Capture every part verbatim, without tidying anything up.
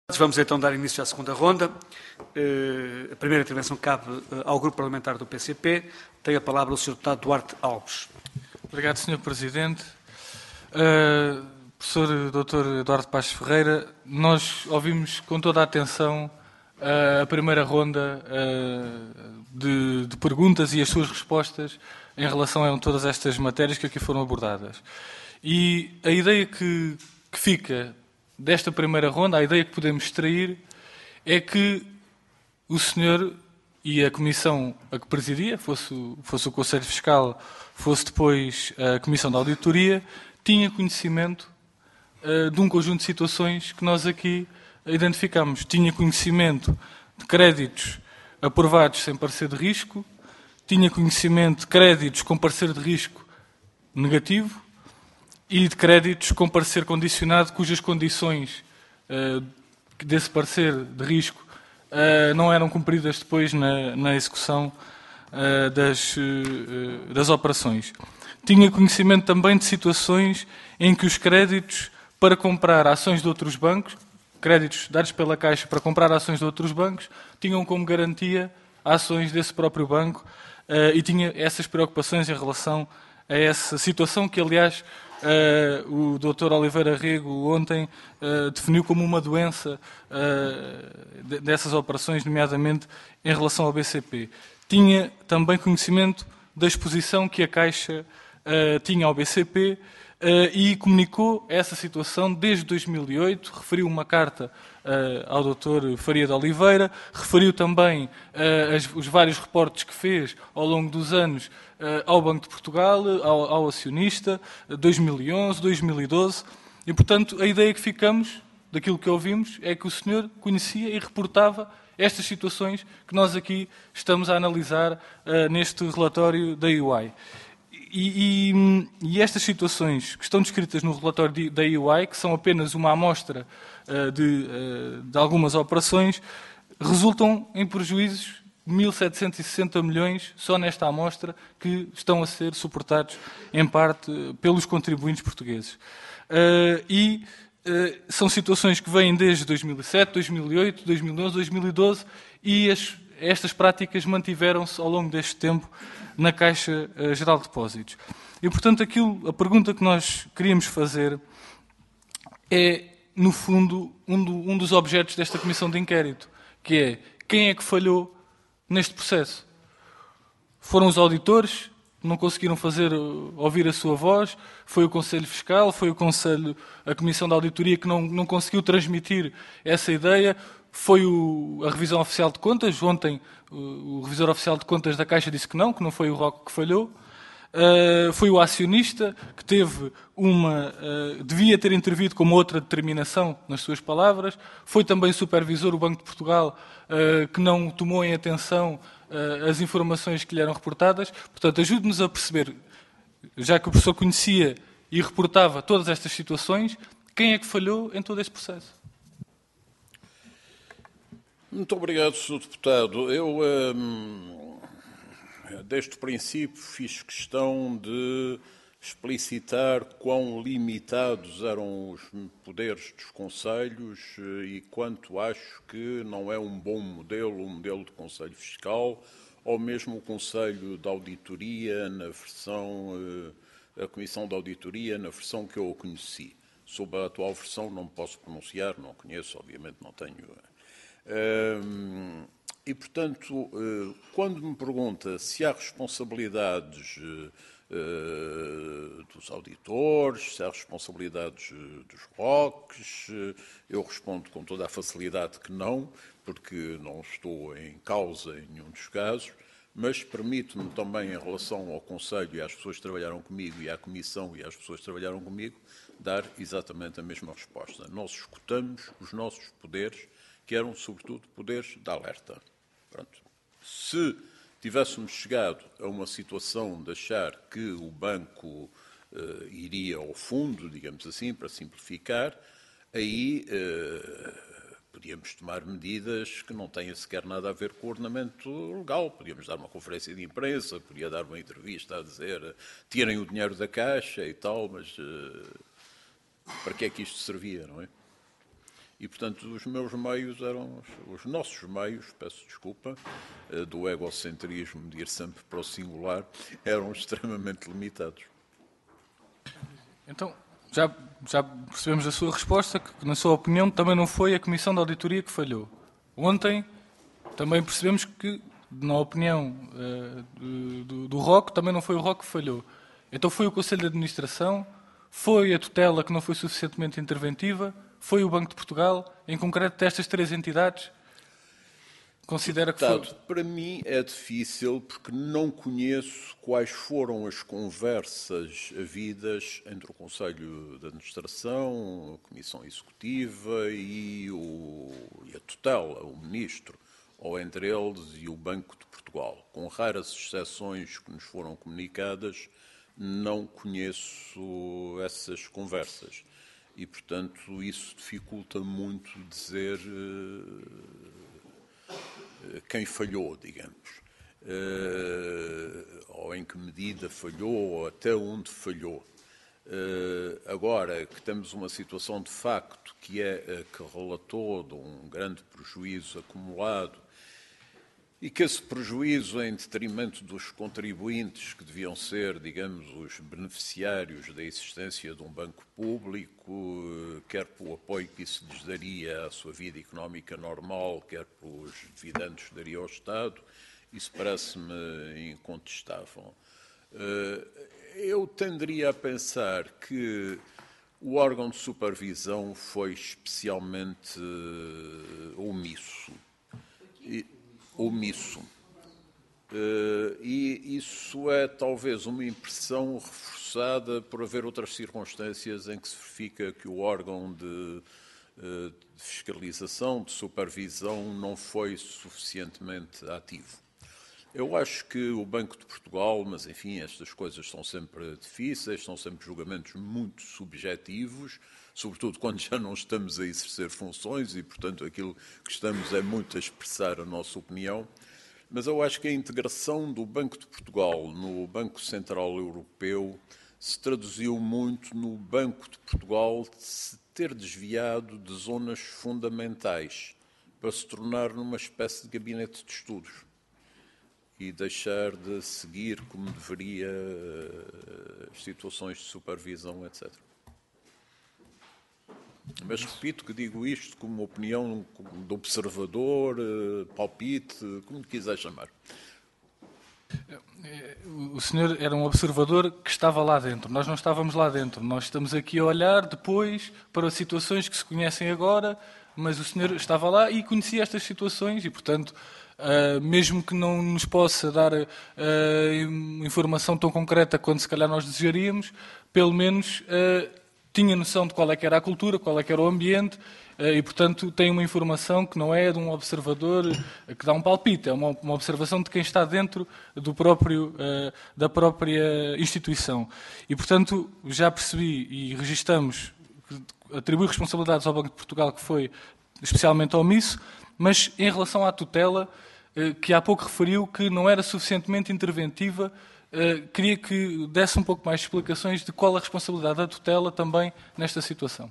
Vamos então dar início à segunda ronda. A primeira intervenção cabe ao Grupo Parlamentar do P C P. Tem a palavra o senhor Deputado Duarte Alves. Obrigado, senhor Presidente. Uh, professor doutor Eduardo Paes Ferreira, nós ouvimos com toda a atenção uh, a primeira ronda uh, de, de perguntas e as suas respostas em relação a todas estas matérias que aqui foram abordadas. E a ideia que, que fica desta primeira ronda, a ideia que podemos extrair é que o senhor e a comissão a que presidia, fosse o, fosse o Conselho Fiscal, fosse depois a Comissão de Auditoria, tinha conhecimento uh, de um conjunto de situações que nós aqui identificamos. Tinha conhecimento de créditos aprovados sem parecer de risco, tinha conhecimento de créditos com parecer de risco negativo, e de créditos com parecer condicionado, cujas condições uh, desse parecer de risco uh, não eram cumpridas depois na, na execução uh, das, uh, das operações. Tinha conhecimento também de situações em que os créditos para comprar ações de outros bancos, créditos dados pela Caixa para comprar ações de outros bancos, tinham como garantia ações desse próprio banco uh, e tinha essas preocupações em relação a essa situação que, aliás, Uh, o doutor Oliveira Rego ontem uh, definiu como uma doença uh, de, dessas operações, nomeadamente em relação ao B C P. Tinha também conhecimento da exposição que a Caixa uh, tinha ao B C P uh, e comunicou essa situação desde dois mil e oito, referiu uma carta uh, ao doutor Faria de Oliveira, referiu também uh, as, os vários reportes que fez ao longo dos anos ao Banco de Portugal, ao, ao acionista, dois mil e onze, dois mil e doze, e, portanto, a ideia que ficamos daquilo que ouvimos é que o senhor conhecia e reportava estas situações que nós aqui estamos a analisar uh, neste relatório da E Y. E, e, e estas situações que estão descritas no relatório de, da E Y, que são apenas uma amostra uh, de, uh, de algumas operações, resultam em prejuízos mil setecentos e sessenta milhões só nesta amostra que estão a ser suportados em parte pelos contribuintes portugueses. Uh, e uh, são situações que vêm desde dois mil e sete, dois mil e oito, dois mil e onze, dois mil e doze e as, estas práticas mantiveram-se ao longo deste tempo na Caixa uh, Geral de Depósitos. E, portanto, aquilo, a pergunta que nós queríamos fazer é, no fundo, um, do, um dos objetos desta comissão de inquérito, que é quem é que falhou neste processo? Foram os auditores que não conseguiram fazer ouvir a sua voz? Foi o Conselho Fiscal? Foi o Conselho, a Comissão de Auditoria que não, não conseguiu transmitir essa ideia? Foi o, a Revisão Oficial de Contas? Ontem o, o Revisor Oficial de Contas da Caixa disse que não, que não foi o R O C que falhou. Uh, foi o acionista que teve uma, uh, devia ter intervido com uma outra determinação nas suas palavras. Foi também o supervisor, o Banco de Portugal, uh, que não tomou em atenção uh, as informações que lhe eram reportadas. Portanto, ajude-nos a perceber, já que o professor conhecia e reportava todas estas situações, quem é que falhou em todo este processo? Muito obrigado, senhor Deputado. Eu... Hum... Desde o princípio fiz questão de explicitar quão limitados eram os poderes dos conselhos e quanto acho que não é um bom modelo, um modelo de Conselho Fiscal, ou mesmo o Conselho de Auditoria na versão, a Comissão de Auditoria na versão que eu conheci. Sobre a atual versão não posso pronunciar, não conheço, obviamente não tenho... Hum, E, portanto, quando me pergunta se há responsabilidades dos auditores, se há responsabilidades dos R O Cs, eu respondo com toda a facilidade que não, porque não estou em causa em nenhum dos casos, mas permito-me também, em relação ao Conselho e às pessoas que trabalharam comigo, e à Comissão e às pessoas que trabalharam comigo, dar exatamente a mesma resposta. Nós escutamos os nossos poderes, que eram, sobretudo, poderes de alerta. Pronto. Se tivéssemos chegado a uma situação de achar que o banco uh, iria ao fundo, digamos assim, para simplificar, aí uh, podíamos tomar medidas que não tenham sequer nada a ver com o ordenamento legal. Podíamos dar uma conferência de imprensa, podia dar uma entrevista a dizer tirem o dinheiro da Caixa e tal, mas uh, para que é que isto servia, não é? E, portanto, os meus meios eram, os nossos meios, peço desculpa, do egocentrismo de ir sempre para o singular, eram extremamente limitados. Então, já, já percebemos a sua resposta, que, na sua opinião, também não foi a Comissão de Auditoria que falhou. Ontem, também percebemos que, na opinião uh, do, do R O C, também não foi o R O C que falhou. Então foi o Conselho de Administração, foi a tutela que não foi suficientemente interventiva, foi o Banco de Portugal, em concreto destas três entidades, considera que foi... Portanto, para mim é difícil porque não conheço quais foram as conversas havidas entre o Conselho de Administração, a Comissão Executiva e, o, e a tutela, o Ministro, ou entre eles e o Banco de Portugal. Com raras exceções que nos foram comunicadas, não conheço essas conversas. E, portanto, isso dificulta muito dizer uh, quem falhou, digamos. Uh, ou em que medida falhou, ou até onde falhou. Uh, agora que temos uma situação de facto que é a que relatou de um grande prejuízo acumulado e que esse prejuízo, em detrimento dos contribuintes, que deviam ser, digamos, os beneficiários da existência de um banco público, quer pelo apoio que isso lhes daria à sua vida económica normal, quer pelos dividendos que daria ao Estado, isso parece-me incontestável. Eu tenderia a pensar que o órgão de supervisão foi especialmente omisso. E, omisso. Uh, e isso é talvez uma impressão reforçada por haver outras circunstâncias em que se verifica que o órgão de, uh, de fiscalização, de supervisão, não foi suficientemente ativo. Eu acho que o Banco de Portugal, mas enfim, estas coisas são sempre difíceis, são sempre julgamentos muito subjetivos, sobretudo quando já não estamos a exercer funções e, portanto, aquilo que estamos é muito a expressar a nossa opinião. Mas eu acho que a integração do Banco de Portugal no Banco Central Europeu se traduziu muito no Banco de Portugal se ter desviado de zonas fundamentais para se tornar numa espécie de gabinete de estudos e deixar de seguir como deveria as situações de supervisão, etcétera. Mas repito que digo isto como uma opinião de observador, palpite, como quiser chamar. O senhor era um observador que estava lá dentro. Nós não estávamos lá dentro. Nós estamos aqui a olhar depois para situações que se conhecem agora, mas o senhor estava lá e conhecia estas situações e, portanto, uh, mesmo que não nos possa dar uh, informação tão concreta quanto se calhar nós desejaríamos, pelo menos uh, tinha noção de qual é que era a cultura, qual é que era o ambiente e, portanto, tem uma informação que não é de um observador que dá um palpite, é uma, uma observação de quem está dentro do próprio, da própria instituição. E, portanto, já percebi e registamos atribuir responsabilidades ao Banco de Portugal que foi especialmente omisso, mas em relação à tutela, que há pouco referiu que não era suficientemente interventiva, Uh, queria que desse um pouco mais de explicações de qual a responsabilidade da tutela também nesta situação.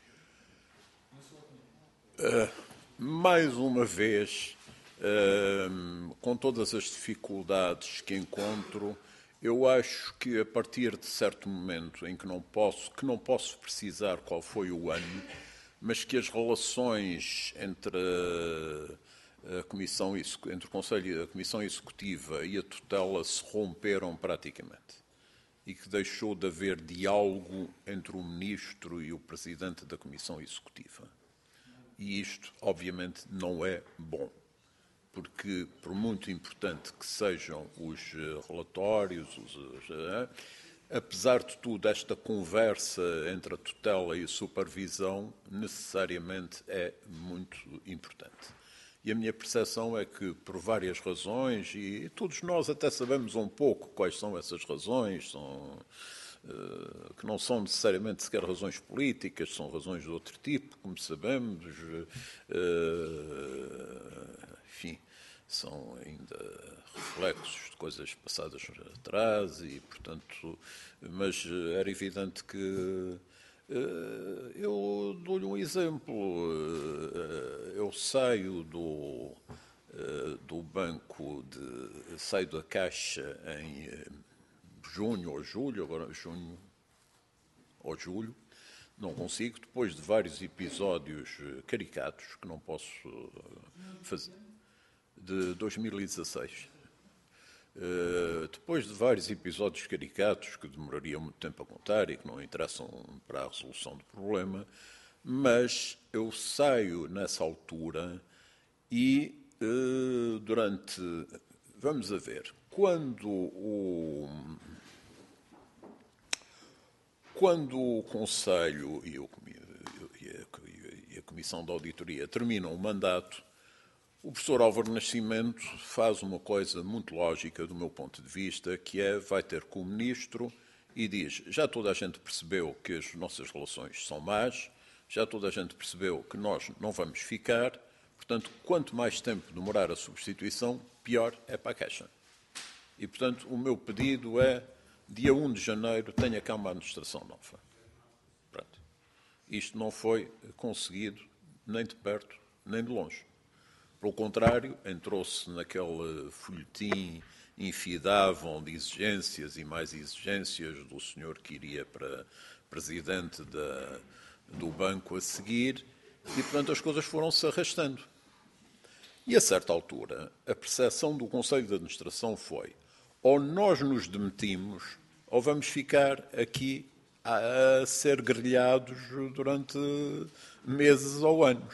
Uh, mais uma vez, uh, com todas as dificuldades que encontro, eu acho que a partir de certo momento em que não posso, que não posso precisar qual foi o ano, mas que as relações entre a Comissão, entre o Conselho, a Comissão Executiva e a tutela se romperam praticamente e que deixou de haver diálogo entre o Ministro e o Presidente da Comissão Executiva. E isto, obviamente, não é bom, porque, por muito importante que sejam os relatórios, os, os, apesar de tudo, esta conversa entre a tutela e a supervisão necessariamente é muito importante. E a minha percepção é que, por várias razões, e todos nós até sabemos um pouco quais são essas razões, são, uh, que não são necessariamente sequer razões políticas, são razões de outro tipo, como sabemos, uh, enfim, são ainda reflexos de coisas passadas atrás, e, portanto, mas era evidente que Eu dou-lhe um exemplo. Eu saio do, do banco, de, saio da Caixa em junho ou julho, agora junho ou julho, não consigo, depois de vários episódios caricatos, que não posso fazer, de dois mil e dezasseis. Uh, depois de vários episódios caricatos, que demorariam muito tempo a contar e que não interessam para a resolução do problema, mas eu saio nessa altura e uh, durante... Vamos a ver, quando o... Quando o Conselho e, o, e a Comissão de Auditoria terminam o mandato, o professor Álvaro Nascimento faz uma coisa muito lógica do meu ponto de vista, que é, vai ter com o Ministro e diz, já toda a gente percebeu que as nossas relações são más, já toda a gente percebeu que nós não vamos ficar, portanto, quanto mais tempo demorar a substituição, pior é para a Caixa. E, portanto, o meu pedido é, dia um de janeiro, tenha cá uma administração nova. Pronto. Isto não foi conseguido nem de perto, nem de longe. Pelo contrário, entrou-se naquele folhetim infidável de exigências e mais exigências do senhor que iria para presidente da, do banco a seguir, e, portanto, as coisas foram-se arrastando. E, a certa altura, a percepção do Conselho de Administração foi, ou nós nos demitimos, ou vamos ficar aqui a ser grelhados durante meses ou anos.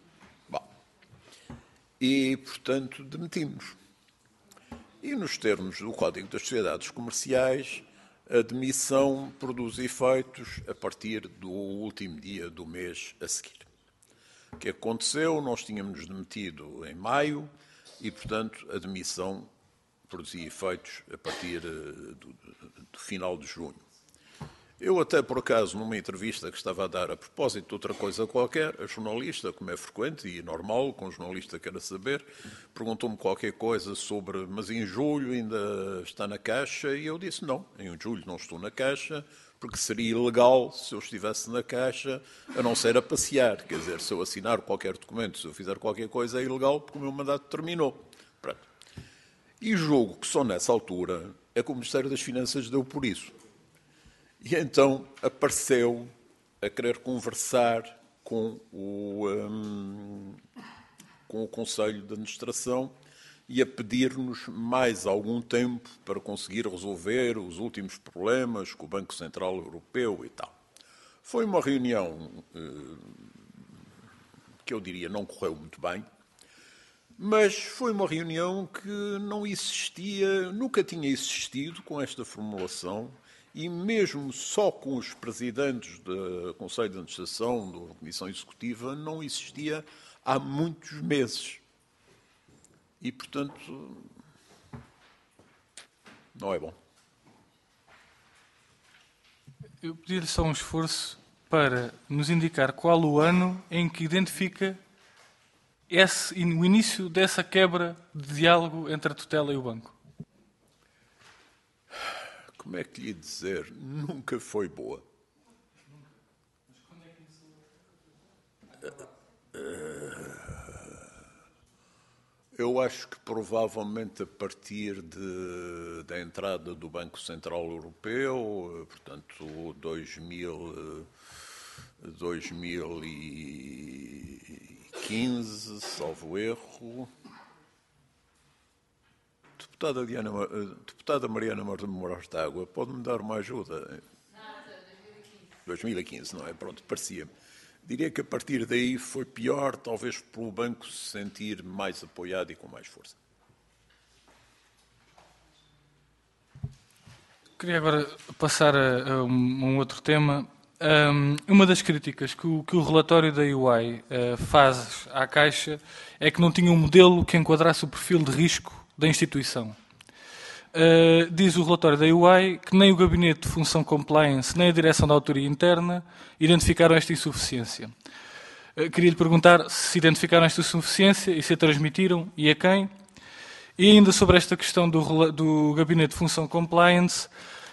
E, portanto, demitimos. E, nos termos do Código das Sociedades Comerciais, a demissão produz efeitos a partir do último dia do mês a seguir. O que aconteceu? Nós tínhamos demitido em maio e, portanto, a demissão produzia efeitos a partir do, do final de junho. Eu até, por acaso, numa entrevista que estava a dar a propósito de outra coisa qualquer, a jornalista, como é frequente e normal, com o jornalista queira saber, perguntou-me qualquer coisa sobre, mas em julho ainda está na Caixa? E eu disse, não, em julho não estou na Caixa, porque seria ilegal se eu estivesse na Caixa, a não ser a passear. Quer dizer, se eu assinar qualquer documento, se eu fizer qualquer coisa, é ilegal, porque o meu mandato terminou. Pronto. E julgo que só nessa altura é que o Ministério das Finanças deu por isso. E então apareceu a querer conversar com o, um, com o Conselho de Administração e a pedir-nos mais algum tempo para conseguir resolver os últimos problemas com o Banco Central Europeu e tal. Foi uma reunião uh, que eu diria não correu muito bem, mas foi uma reunião que não existia, nunca tinha existido com esta formulação. E mesmo só com os presidentes do Conselho de Administração, da Comissão Executiva, não existia há muitos meses. E, portanto, não é bom. Eu pedi-lhe só um esforço para nos indicar qual o ano em que identifica esse, o início dessa quebra de diálogo entre a tutela e o banco. Como é que lhe dizer? Nunca foi boa. Eu acho que provavelmente a partir de, da entrada do Banco Central Europeu, portanto, dois mil, dois mil e quinze, salvo erro. Deputada, Diana, deputada Mariana Moraes d'Água, pode-me dar uma ajuda? dois mil e quinze, não é? Pronto, parecia-me. Diria que a partir daí foi pior, talvez pelo banco se sentir mais apoiado e com mais força. Queria agora passar a, a um outro tema. Um, uma das críticas que o, que o relatório da E Y uh, faz à Caixa é que não tinha um modelo que enquadrasse o perfil de risco da instituição. Uh, diz o relatório da E Y que nem o Gabinete de Função Compliance nem a Direção da Auditoria Interna identificaram esta insuficiência. Uh, queria lhe perguntar se identificaram esta insuficiência e se a transmitiram e a quem. E ainda sobre esta questão do, do Gabinete de Função Compliance,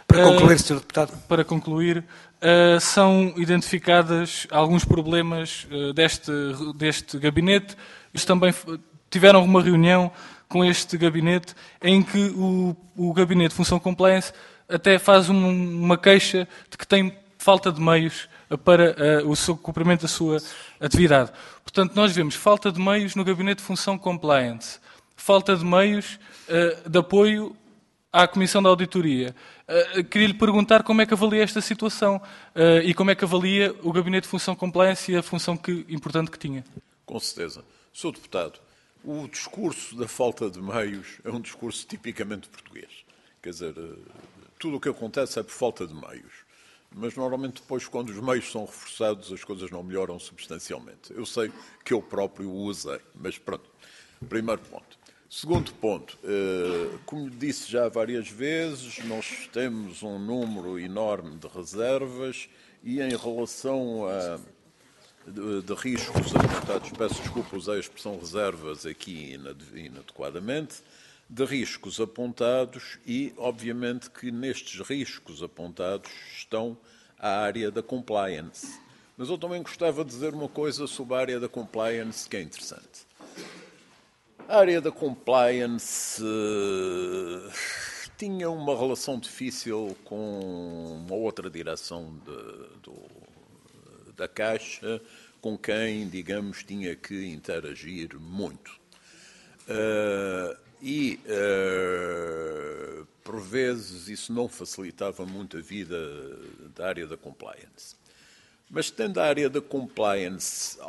Para concluir, senhor Deputado. Para concluir, uh, são identificadas alguns problemas uh, deste, deste gabinete. Eles também tiveram uma reunião com este gabinete em que o, o gabinete de Função Compliance até faz um, uma queixa de que tem falta de meios para uh, o seu cumprimento da sua atividade. Portanto, nós vemos falta de meios no gabinete de Função Compliance, falta de meios uh, de apoio à Comissão de Auditoria. Uh, queria lhe perguntar como é que avalia esta situação uh, e como é que avalia o Gabinete de Função Compliance e a função que, importante que tinha. Com certeza. senhor Deputado, o discurso da falta de meios é um discurso tipicamente português. Quer dizer, tudo o que acontece é por falta de meios. Mas, normalmente, depois, quando os meios são reforçados, as coisas não melhoram substancialmente. Eu sei que eu próprio o usei, mas pronto. Primeiro ponto. Segundo ponto, como disse já várias vezes, nós temos um número enorme de reservas e em relação a de, de riscos apontados, peço desculpa, usei a expressão reservas aqui inadequadamente, de riscos apontados e, obviamente, que nestes riscos apontados estão a área da compliance. Mas eu também gostava de dizer uma coisa sobre a área da compliance que é interessante. A área da compliance uh, tinha uma relação difícil com uma outra direção de, do, da Caixa, com quem, digamos, tinha que interagir muito. Uh, e, uh, por vezes, isso não facilitava muito a vida da área da compliance. Mas, tendo a área da compliance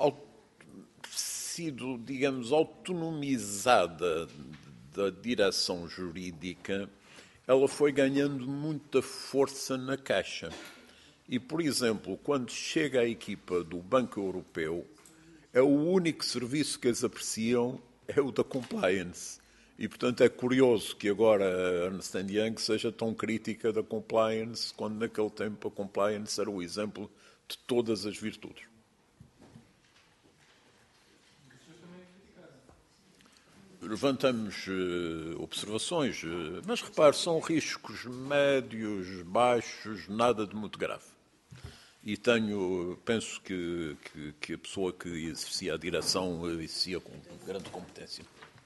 sido, digamos, autonomizada da direção jurídica, ela foi ganhando muita força na Caixa. E, por exemplo, quando chega a equipa do Banco Europeu, é o único serviço que eles apreciam é o da compliance. E, portanto, é curioso que agora a Ernst and Young seja tão crítica da compliance, quando naquele tempo a compliance era o exemplo de todas as virtudes. Levantamos uh, observações, uh, mas repare, são riscos médios, baixos, nada de muito grave. E tenho, penso que, que, que a pessoa que exercia a direção exercia com grande competência.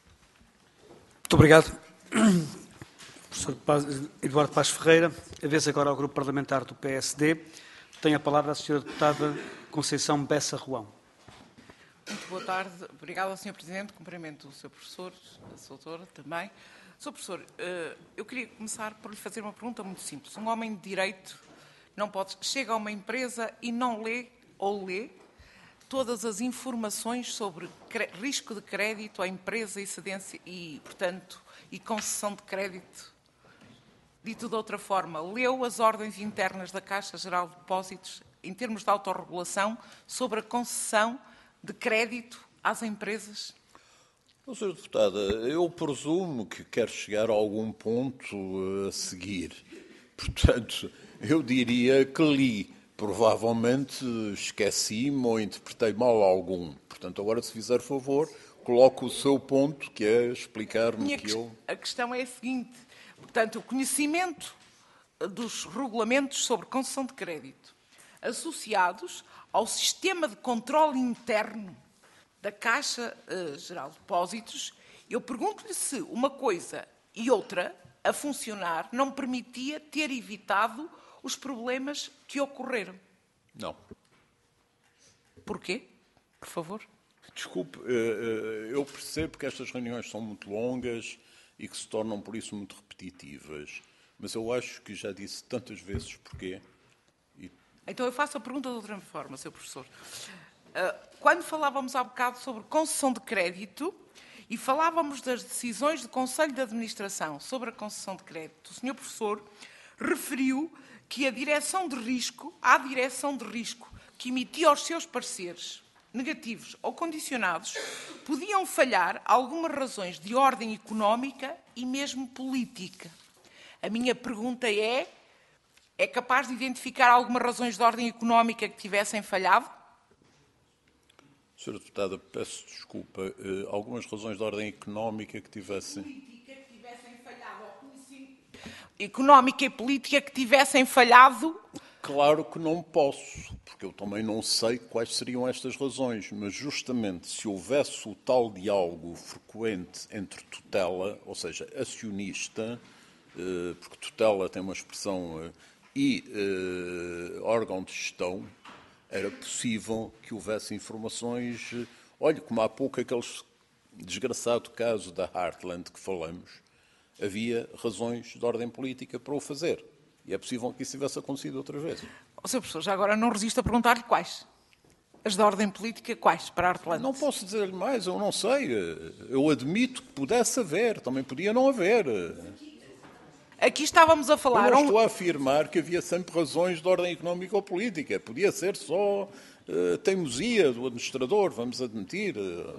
Muito obrigado. Professor Eduardo Paes Ferreira, a vez agora ao Grupo Parlamentar do P S D. Tem a palavra a senhora Deputada Conceição Bessa Ruão. Muito boa tarde. Obrigada, senhor Presidente. Cumprimento o seu professor, a sua doutora também. senhor Professor, eu queria começar por lhe fazer uma pergunta muito simples. Um homem de direito não pode... Chega a uma empresa e não lê ou lê todas as informações sobre risco de crédito à empresa e cedência e, portanto, e concessão de crédito. Dito de outra forma, leu as ordens internas da Caixa Geral de Depósitos em termos de autorregulação sobre a concessão de crédito às empresas? Oh, senhora Deputada, eu presumo que quer chegar a algum ponto a seguir. Portanto, eu diria que li. Provavelmente esqueci-me ou interpretei mal algum. Portanto, agora, se fizer favor, coloque o seu ponto, que é explicar-me que eu... A questão é a seguinte. Portanto, o conhecimento dos regulamentos sobre concessão de crédito associados ao sistema de controle interno da Caixa uh, Geral de Depósitos, eu pergunto-lhe se uma coisa e outra a funcionar não permitia ter evitado os problemas que ocorreram. Não. Porquê? Por favor. Desculpe, eu percebo que estas reuniões são muito longas e que se tornam, por isso, muito repetitivas. Mas eu acho que já disse tantas vezes porquê. E... Então, eu faço a pergunta de outra forma, senhor professor. Quando falávamos há bocado sobre concessão de crédito e falávamos das decisões do Conselho de Administração sobre a concessão de crédito, o senhor professor referiu que a direção de risco, a direção de risco que emitia os seus pareceres negativos ou condicionados, podiam falhar algumas razões de ordem económica e mesmo política. A minha pergunta é, é capaz de identificar algumas razões de ordem económica que tivessem falhado? senhora Deputada, peço desculpa, uh, algumas razões de ordem económica que tivessem... Política que tivessem falhado ao conhecimento. económica e política que tivessem falhado? Claro que não posso, porque eu também não sei quais seriam estas razões, mas justamente se houvesse o tal diálogo frequente entre tutela, ou seja, acionista, porque tutela tem uma expressão, e órgão de gestão, era possível que houvesse informações. Olha, como há pouco aquele desgraçado caso da Heartland que falamos, havia razões de ordem política para o fazer. E é possível que isso tivesse acontecido outras vezes. O senhor Professor, já agora não resisto a perguntar-lhe quais. As de ordem política, quais para a Heartland? Não posso dizer-lhe mais, eu não sei. Eu admito que pudesse haver, também podia não haver. Aqui estávamos a falar... Eu não estou a afirmar que havia sempre razões de ordem económica ou política. Podia ser só uh, teimosia do administrador, vamos admitir.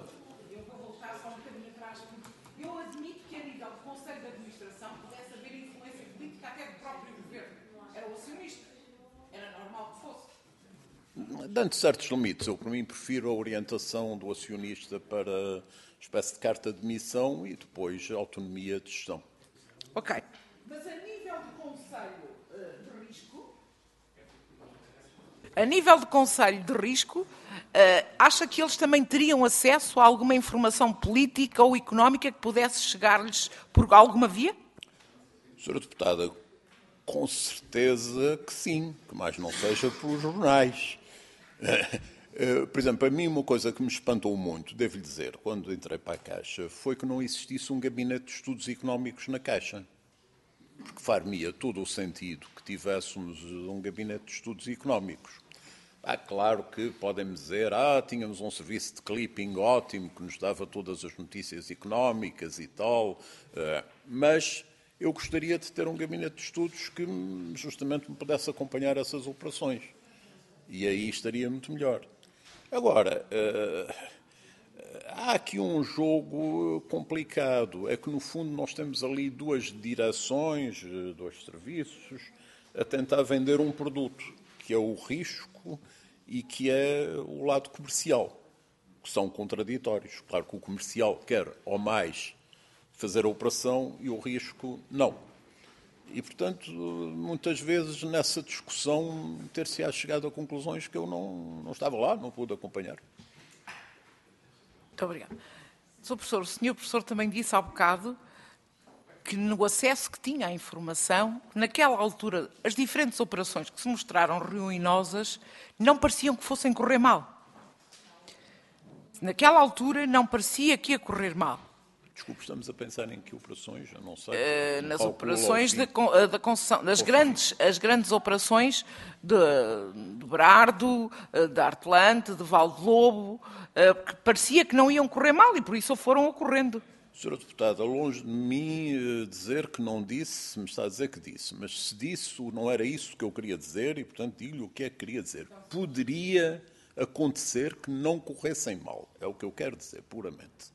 Dando certos limites, eu, por mim, prefiro a orientação do acionista para a espécie de carta de missão e depois a autonomia de gestão. Ok. Mas a nível de conselho uh, de risco, a nível de conselho de risco, uh, acha que eles também teriam acesso a alguma informação política ou económica que pudesse chegar-lhes por alguma via? Senhora Deputada, com certeza que sim, que mais não seja pelos jornais. Por exemplo, a mim uma coisa que me espantou muito, devo-lhe dizer, quando entrei para a Caixa, foi que não existisse um gabinete de estudos económicos na Caixa. Porque far-me todo o sentido que tivéssemos um gabinete de estudos económicos. Ah, claro que podem-me dizer, ah, tínhamos um serviço de clipping ótimo que nos dava todas as notícias económicas e tal, mas eu gostaria de ter um gabinete de estudos que justamente me pudesse acompanhar essas operações. E aí estaria muito melhor. Agora, há aqui um jogo complicado. É que, no fundo, nós temos ali duas direções, dois serviços, a tentar vender um produto, que é o risco e que é o lado comercial, que são contraditórios. Claro que o comercial quer, ou mais, fazer a operação e o risco não. E, portanto, muitas vezes nessa discussão ter-se-á chegado a conclusões que eu não, não estava lá, não pude acompanhar. Muito obrigada. senhor Professor, o senhor Professor também disse há bocado que no acesso que tinha à informação, naquela altura, as diferentes operações que se mostraram ruinosas não pareciam que fossem correr mal. Naquela altura não parecia que ia correr mal. Desculpe, estamos a pensar em que operações? Eu não sei. Uh, nas operações da, da concessão, das grandes, as grandes operações de, de Berardo, de Artelante, de Valdelobo, uh, que parecia que não iam correr mal e por isso foram ocorrendo. Senhora Deputada, longe de mim dizer que não disse, me está a dizer que disse, mas se disse, não era isso que eu queria dizer e, portanto, digo-lhe o que é que queria dizer. Poderia acontecer que não corressem mal. É o que eu quero dizer, puramente.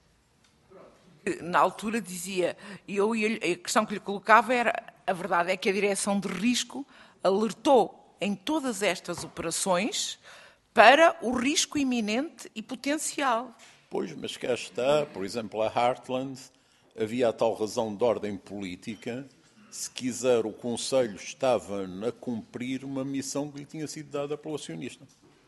Na altura dizia, e eu, a questão que lhe colocava era, a verdade é que a direção de risco alertou em todas estas operações para o risco iminente e potencial. Pois, mas cá está, por exemplo, a Heartland, havia a tal razão de ordem política, se quiser o Conselho estava a cumprir uma missão que lhe tinha sido dada pelo acionista.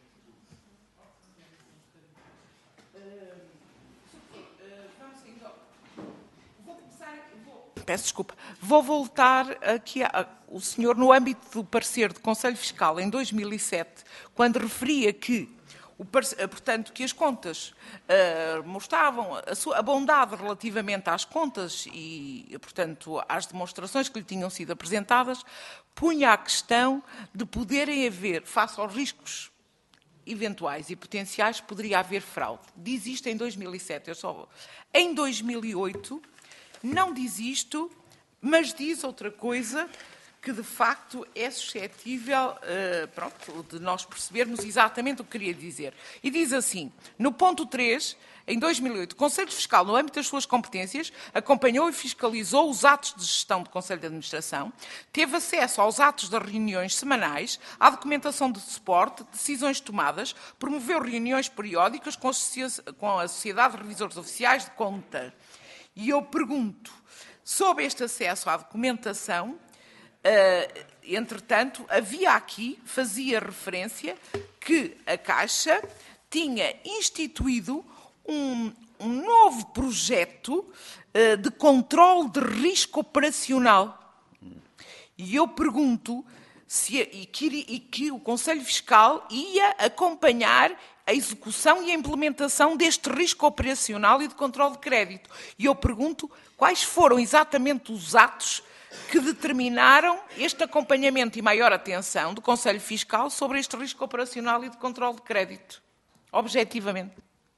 Peço desculpa. Vou voltar aqui a, o senhor, no âmbito do parecer do Conselho Fiscal, em dois mil e sete, quando referia que, o, portanto, que as contas uh, mostravam a, sua, a bondade relativamente às contas e, portanto, às demonstrações que lhe tinham sido apresentadas, punha a questão de poderem haver, face aos riscos eventuais e potenciais, poderia haver fraude. Diz isto em dois mil e sete. Eu só... Em dois mil e oito... não diz isto, mas diz outra coisa que, de facto, é suscetível uh, pronto, de nós percebermos exatamente o que queria dizer. E diz assim, no ponto três, em dois mil e oito, o Conselho Fiscal, no âmbito das suas competências, acompanhou e fiscalizou os atos de gestão do Conselho de Administração, teve acesso aos atos das reuniões semanais, à documentação de suporte, decisões tomadas, promoveu reuniões periódicas com a Sociedade de Revisores Oficiais de Conta. E eu pergunto, Sob este acesso à documentação, uh, entretanto, havia aqui, fazia referência, que a Caixa tinha instituído um, um novo projeto uh, de controle de risco operacional. E eu pergunto se, e, que, e que o Conselho Fiscal ia acompanhar a execução e a implementação deste risco operacional e de controle de crédito. E eu pergunto quais foram exatamente os atos que determinaram este acompanhamento e maior atenção do Conselho Fiscal sobre este risco operacional e de controle de crédito, objetivamente.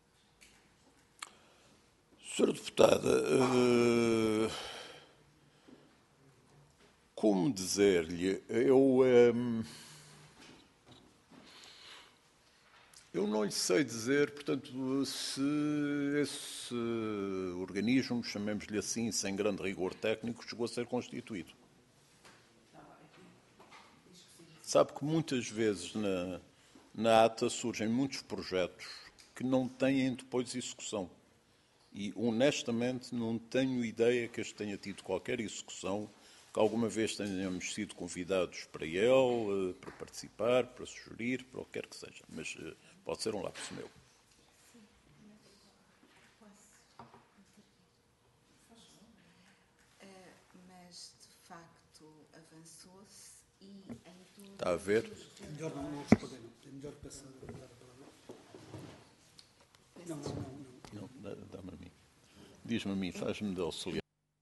Senhora Deputada, uh, como dizer-lhe, eu, um, eu não lhe sei dizer, portanto, se esse organismo, chamemos-lhe assim, sem grande rigor técnico, chegou a ser constituído. Sabe que muitas vezes na, na ata surgem muitos projetos que não têm depois execução. E, honestamente, não tenho ideia que este tenha tido qualquer execução, que alguma vez tenhamos sido convidados para ele, para participar, para sugerir, para o que quer que seja. Mas pode ser um lapso meu. Mas, de facto, avançou-se e em tudo... Está a ver? É melhor não, não responder. É melhor passar a palavra. Não, não, não. Não, dá-me a mim. Diz-me a mim, faz-me de auxiliar.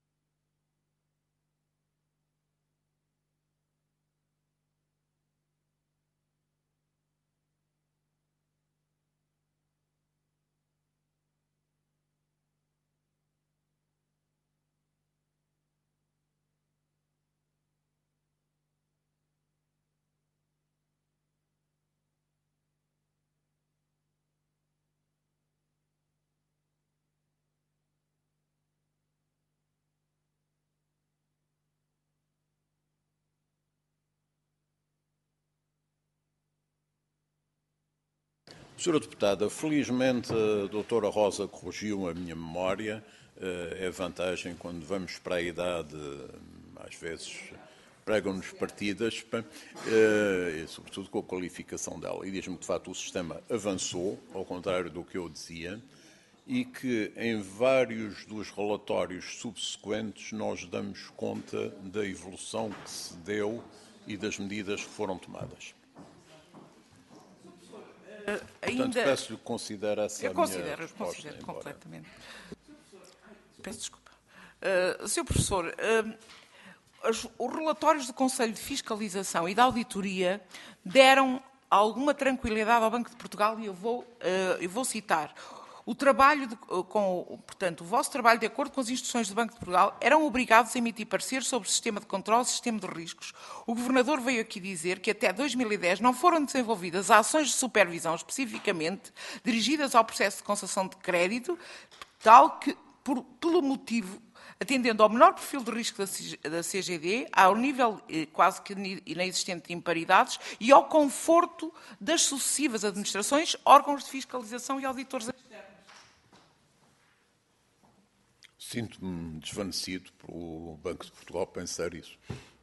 Senhora Deputada, felizmente a doutora Rosa corrigiu a minha memória. É vantagem quando vamos para a idade, às vezes pregam-nos partidas, e sobretudo com a qualificação dela. E diz-me que, de facto, o sistema avançou, ao contrário do que eu dizia, e que em vários dos relatórios subsequentes nós damos conta da evolução que se deu e das medidas que foram tomadas. Uh, ainda... Portanto, peço-lhe que considere essa eu minha considero, resposta. Eu considero embora... completamente. Peço desculpa. Uh, senhor Professor, uh, os, os relatórios do Conselho de Fiscalização e da Auditoria deram alguma tranquilidade ao Banco de Portugal e eu vou, uh, eu vou citar. O trabalho, de, com, portanto, o vosso trabalho, de acordo com as instruções do Banco de Portugal, eram obrigados a emitir pareceres sobre o sistema de controle e sistema de riscos. O Governador veio aqui dizer que até dois mil e dez não foram desenvolvidas ações de supervisão especificamente dirigidas ao processo de concessão de crédito, tal que, por, pelo motivo, atendendo ao menor perfil de risco da C G D, ao nível eh, quase que inexistente de imparidades e ao conforto das sucessivas administrações, órgãos de fiscalização e auditores externos. Sinto-me desvanecido pelo Banco de Portugal pensar isso.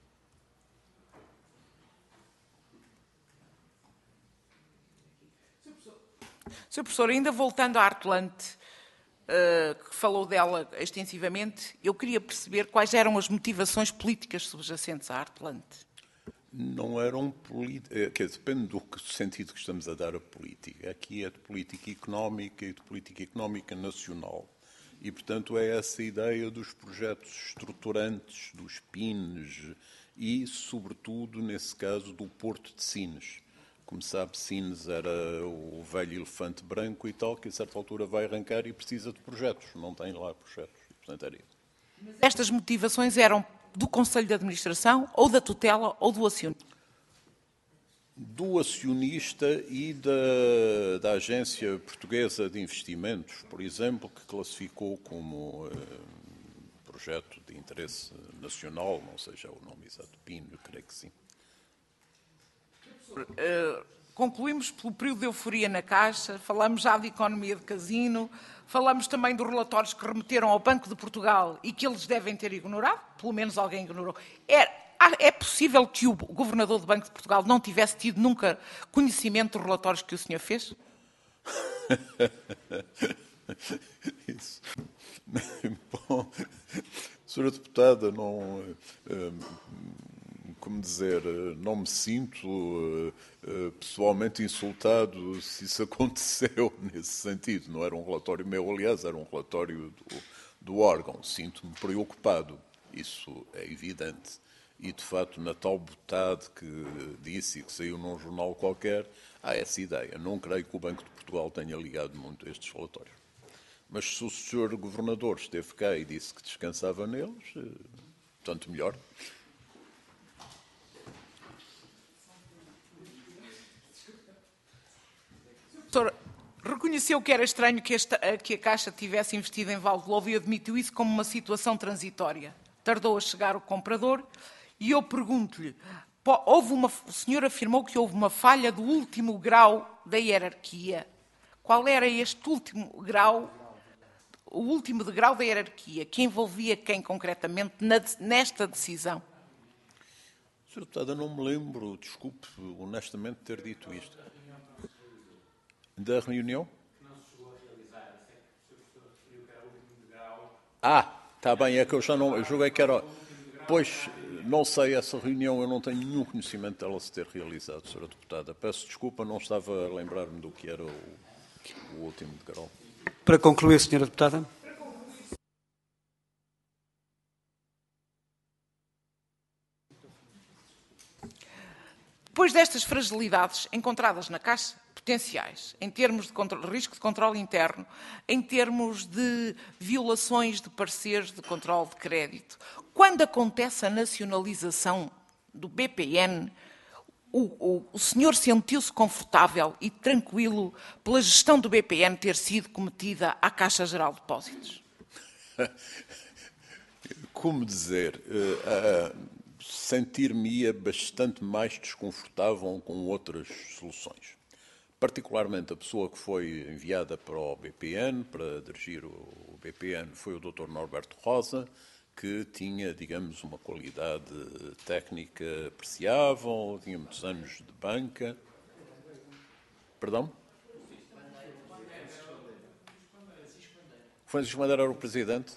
senhor Professor, ainda voltando à Artelante, uh, que falou dela extensivamente, eu queria perceber quais eram as motivações políticas subjacentes à Artelante. Não eram políticas, que depende do sentido que estamos a dar à política. Aqui é de política económica e de política económica nacional. E, portanto, é essa ideia dos projetos estruturantes, dos P I Ns e, sobretudo, nesse caso, do Porto de Sines. Como sabe, Sines era o velho elefante branco e tal, que a certa altura vai arrancar e precisa de projetos. Não tem lá projetos. E, portanto, era isso. Estas motivações eram do Conselho de Administração, ou da tutela, ou do acionista? Do acionista e da, da Agência Portuguesa de Investimentos, por exemplo, que classificou como uh, projeto de interesse nacional, não sei já o nome exato, P I N, eu creio que sim. Uh, concluímos pelo período de euforia na Caixa, falamos já de economia de casino, falamos também dos relatórios que remeteram ao Banco de Portugal e que eles devem ter ignorado, pelo menos alguém ignorou. É, é possível que o governador do Banco de Portugal não tivesse tido nunca conhecimento dos relatórios que o senhor fez? Isso. Bom, senhora Deputada, não, como dizer, não me sinto pessoalmente insultado se isso aconteceu nesse sentido. Não era um relatório meu, aliás, era um relatório do, do órgão. Sinto-me preocupado, isso é evidente. E, de facto, na tal butade que disse e que saiu num jornal qualquer, há essa ideia. Não creio que o Banco de Portugal tenha ligado muito a estes relatórios. Mas se o senhor Governador esteve cá e disse que descansava neles, tanto melhor. Doutor, reconheceu que era estranho que, esta, que a Caixa tivesse investido em Valdelovo e admitiu isso como uma situação transitória. Tardou a chegar o comprador e eu pergunto-lhe, houve uma, o senhor afirmou que houve uma falha do último grau da hierarquia. Qual era este último grau, o último degrau da hierarquia, que envolvia quem concretamente na, nesta decisão? senhora Deputada, não me lembro, desculpe, honestamente, ter dito isto. Da reunião? Ah, está bem, é que eu já não... Eu julguei que era... Pois, não sei, essa reunião eu não tenho nenhum conhecimento dela se ter realizado, senhora Deputada. Peço desculpa, não estava a lembrar-me do que era o, o último degrau. Para concluir, senhora Deputada. Depois destas fragilidades encontradas na Caixa, potenciais, em termos de controle, risco de controle interno, em termos de violações de pareceres de controle de crédito, quando acontece a nacionalização do B P N, o, o, o senhor sentiu-se confortável e tranquilo pela gestão do B P N ter sido cometida à Caixa Geral de Depósitos? Como dizer... Uh, uh, sentir-me-ia bastante mais desconfortável com outras soluções. Particularmente a pessoa que foi enviada para o B P N, para dirigir o B P N, foi o doutor Norberto Rosa, que tinha, digamos, uma qualidade técnica apreciável, tinha muitos anos de banca. Perdão? Francisco Bandeira era o presidente?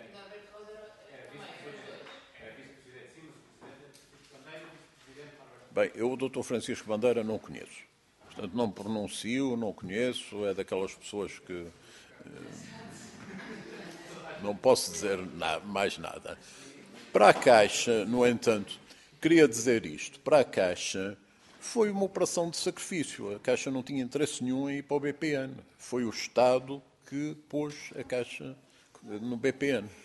Bem, eu o doutor Francisco Bandeira não conheço. Portanto, não pronuncio, não conheço, é daquelas pessoas que... Eh, não posso dizer na, mais nada. Para a Caixa, no entanto, queria dizer isto. Para a Caixa, foi uma operação de sacrifício. A Caixa não tinha interesse nenhum em ir para o B P N. Foi o Estado que pôs a Caixa no B P N.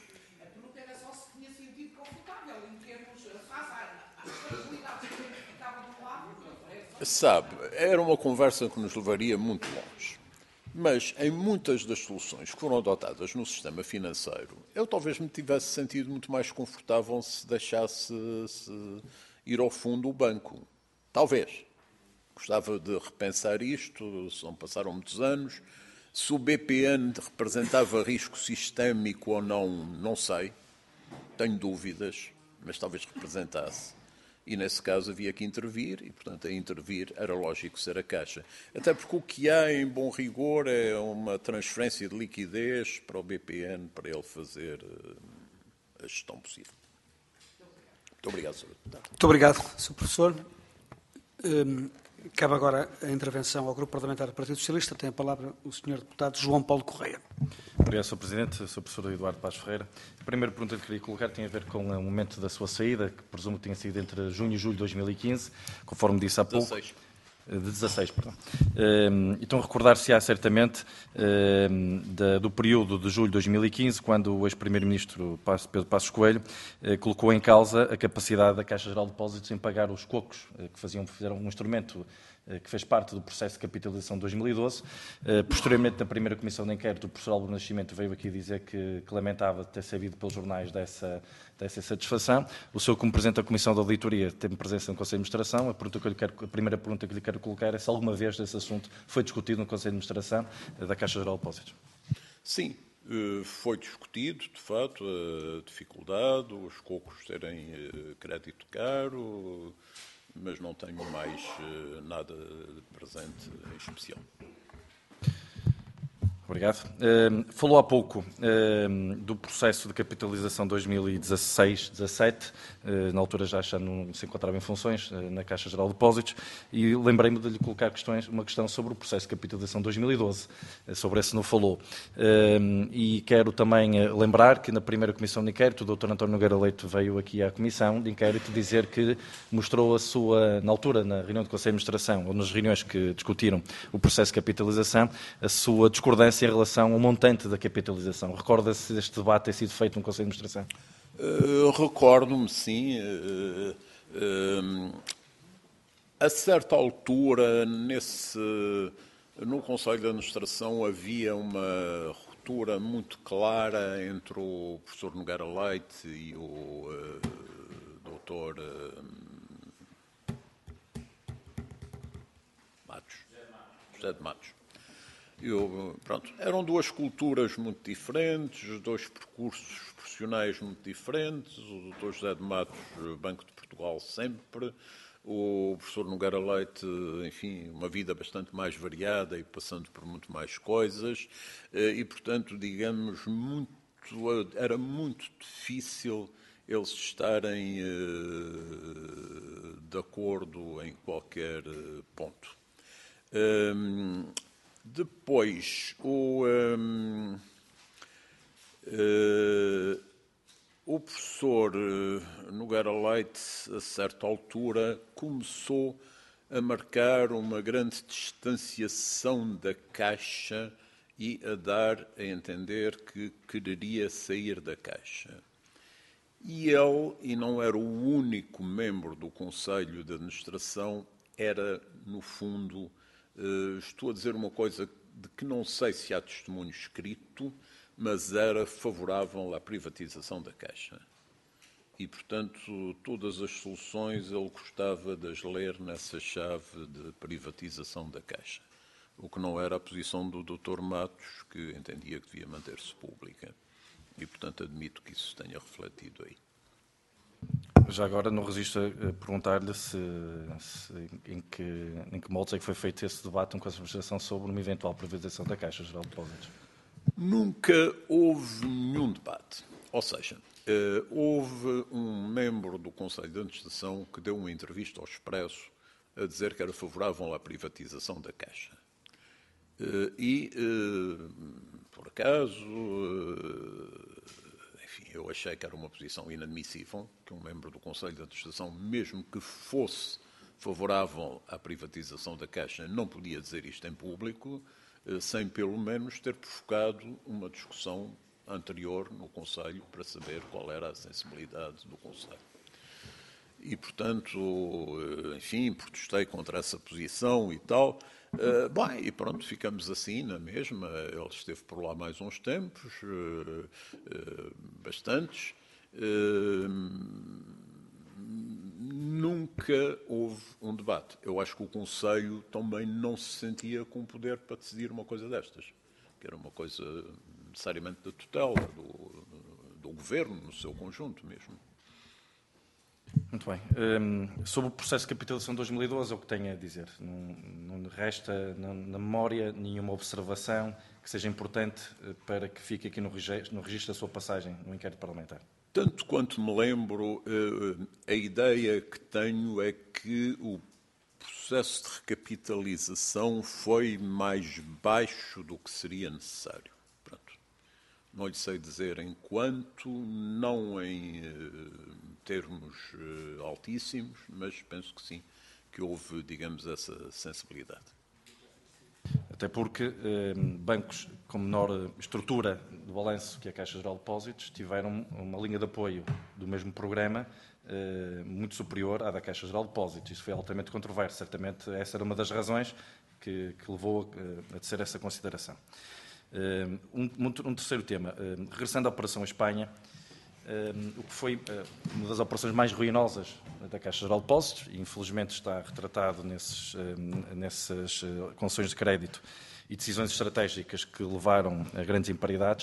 Sabe, era uma conversa que nos levaria muito longe. Mas, em muitas das soluções que foram adotadas no sistema financeiro, eu talvez me tivesse sentido muito mais confortável se deixasse se ir ao fundo o banco. Talvez. Gostava de repensar isto, se não passaram muitos anos. Se o B P N representava risco sistémico ou não, não sei. Tenho dúvidas, mas talvez representasse. E, nesse caso, havia que intervir, e, portanto, a intervir era lógico ser a Caixa. Até porque o que há, em bom rigor, é uma transferência de liquidez para o B P N, para ele fazer uh, a gestão possível. Muito obrigado, senhor Deputado. Muito obrigado, senhor Professor. Um, cabe agora a intervenção ao Grupo Parlamentar do Partido Socialista. Tem a palavra o senhor Deputado João Paulo Correia. Obrigado, senhor Presidente. senhor Professor Eduardo Paz Ferreira. A primeira pergunta que queria colocar tem a ver com o momento da sua saída, que presumo que tenha sido entre junho e julho de dois mil e quinze, conforme disse há pouco. dezasseis. De dezasseis, perdão. Então, recordar-se-á certamente do período de julho de dois mil e quinze, quando o ex-primeiro-ministro Pedro Passos Coelho colocou em causa a capacidade da Caixa Geral de Depósitos em pagar os cocos, que faziam, fizeram um instrumento que fez parte do processo de capitalização de dois mil e doze. Posteriormente, na primeira comissão de inquérito, o professor Álvaro Nascimento veio aqui dizer que, que lamentava ter sabido pelos jornais dessa, dessa satisfação. O senhor, como Presidente da Comissão de Auditoria, teve presença no Conselho de Administração. A, pergunta que eu lhe quero, a primeira pergunta que lhe quero colocar é se alguma vez esse assunto foi discutido no Conselho de Administração da Caixa Geral de Depósitos. Sim, foi discutido, de facto, a dificuldade, os cocos terem crédito caro, mas não tenho mais nada presente em especial. Obrigado. Uh, falou há pouco uh, do processo de capitalização dois mil e dezasseis dezassete, uh, na altura já, já não se encontrava em funções uh, na Caixa Geral de Depósitos, e lembrei-me de lhe colocar questões, uma questão sobre o processo de capitalização dois mil e doze, uh, sobre esse não falou. Uh, e quero também uh, lembrar que na primeira comissão de inquérito o doutor António Nogueira Leite veio aqui à comissão de inquérito dizer que mostrou a sua, na altura, na reunião do Conselho de Administração, ou nas reuniões que discutiram o processo de capitalização, a sua discordância em relação ao montante da capitalização. Recorda-se deste debate ter sido feito no Conselho de Administração? Uh, Recordo-me, sim. Uh, uh, a certa altura, nesse, no Conselho de Administração, havia uma ruptura muito clara entre o professor Nogueira Leite e o uh, doutor uh, Matos. José de Matos. Eu, pronto, eram duas culturas muito diferentes, dois percursos profissionais muito diferentes. O doutor José de Matos, Banco de Portugal sempre. O professor Nogueira Leite, enfim, uma vida bastante mais variada e passando por muito mais coisas. E, portanto, digamos, muito, era muito difícil eles estarem de acordo em qualquer ponto. Depois, o, um, uh, o professor Nogueira Leite, a certa altura, começou a marcar uma grande distanciação da Caixa e a dar a entender que quereria sair da Caixa. E ele, e não era o único membro do Conselho de Administração, era, no fundo, Uh, estou a dizer uma coisa de que não sei se há testemunho escrito, mas era favorável à privatização da Caixa. E, portanto, todas as soluções ele gostava de as ler nessa chave de privatização da Caixa. O que não era a posição do doutor Matos, que entendia que devia manter-se pública. E, portanto, admito que isso tenha refletido aí. Já agora, no registro, perguntar-lhe se, se, em, que, em que moldes é que foi feito esse debate com a administração sobre uma eventual privatização da Caixa Geral de Depósitos. Nunca houve nenhum debate. Ou seja, houve um membro do Conselho de Administração que deu uma entrevista ao Expresso a dizer que era favorável à privatização da Caixa. E, por acaso, eu achei que era uma posição inadmissível, que um membro do Conselho de Administração, mesmo que fosse favorável à privatização da Caixa, não podia dizer isto em público, sem pelo menos ter provocado uma discussão anterior no Conselho para saber qual era a sensibilidade do Conselho. E, portanto, enfim, protestei contra essa posição e tal. Uh, bem, e pronto, ficamos assim na mesma. Ele esteve por lá mais uns tempos, uh, uh, bastantes. Uh, nunca houve um debate. Eu acho que o Conselho também não se sentia com poder para decidir uma coisa destas, que era uma coisa necessariamente da tutela do, do Governo, no seu conjunto mesmo. Muito bem. Um, sobre o processo de capitalização de dois mil e doze, é o que tenho a dizer. Não, não resta na, na memória nenhuma observação que seja importante para que fique aqui no registro, no registro da sua passagem no inquérito parlamentar. Tanto quanto me lembro, a ideia que tenho é que o processo de recapitalização foi mais baixo do que seria necessário. Pronto. Não lhe sei dizer em quanto, não em termos altíssimos, mas penso que sim, que houve, digamos, essa sensibilidade. Até porque eh, bancos com menor estrutura do balanço que a Caixa Geral de Depósitos, tiveram uma linha de apoio do mesmo programa muito superior à da Caixa Geral de Depósitos. Isso foi altamente controverso. Certamente essa era uma das razões que, que levou a, a tecer essa consideração. Um, um terceiro tema. Regressando à Operação Espanha, o que foi uma das operações mais ruinosas da Caixa Geral de Depósitos, e infelizmente está retratado nesses, nessas concessões de crédito e decisões estratégicas que levaram a grandes imparidades.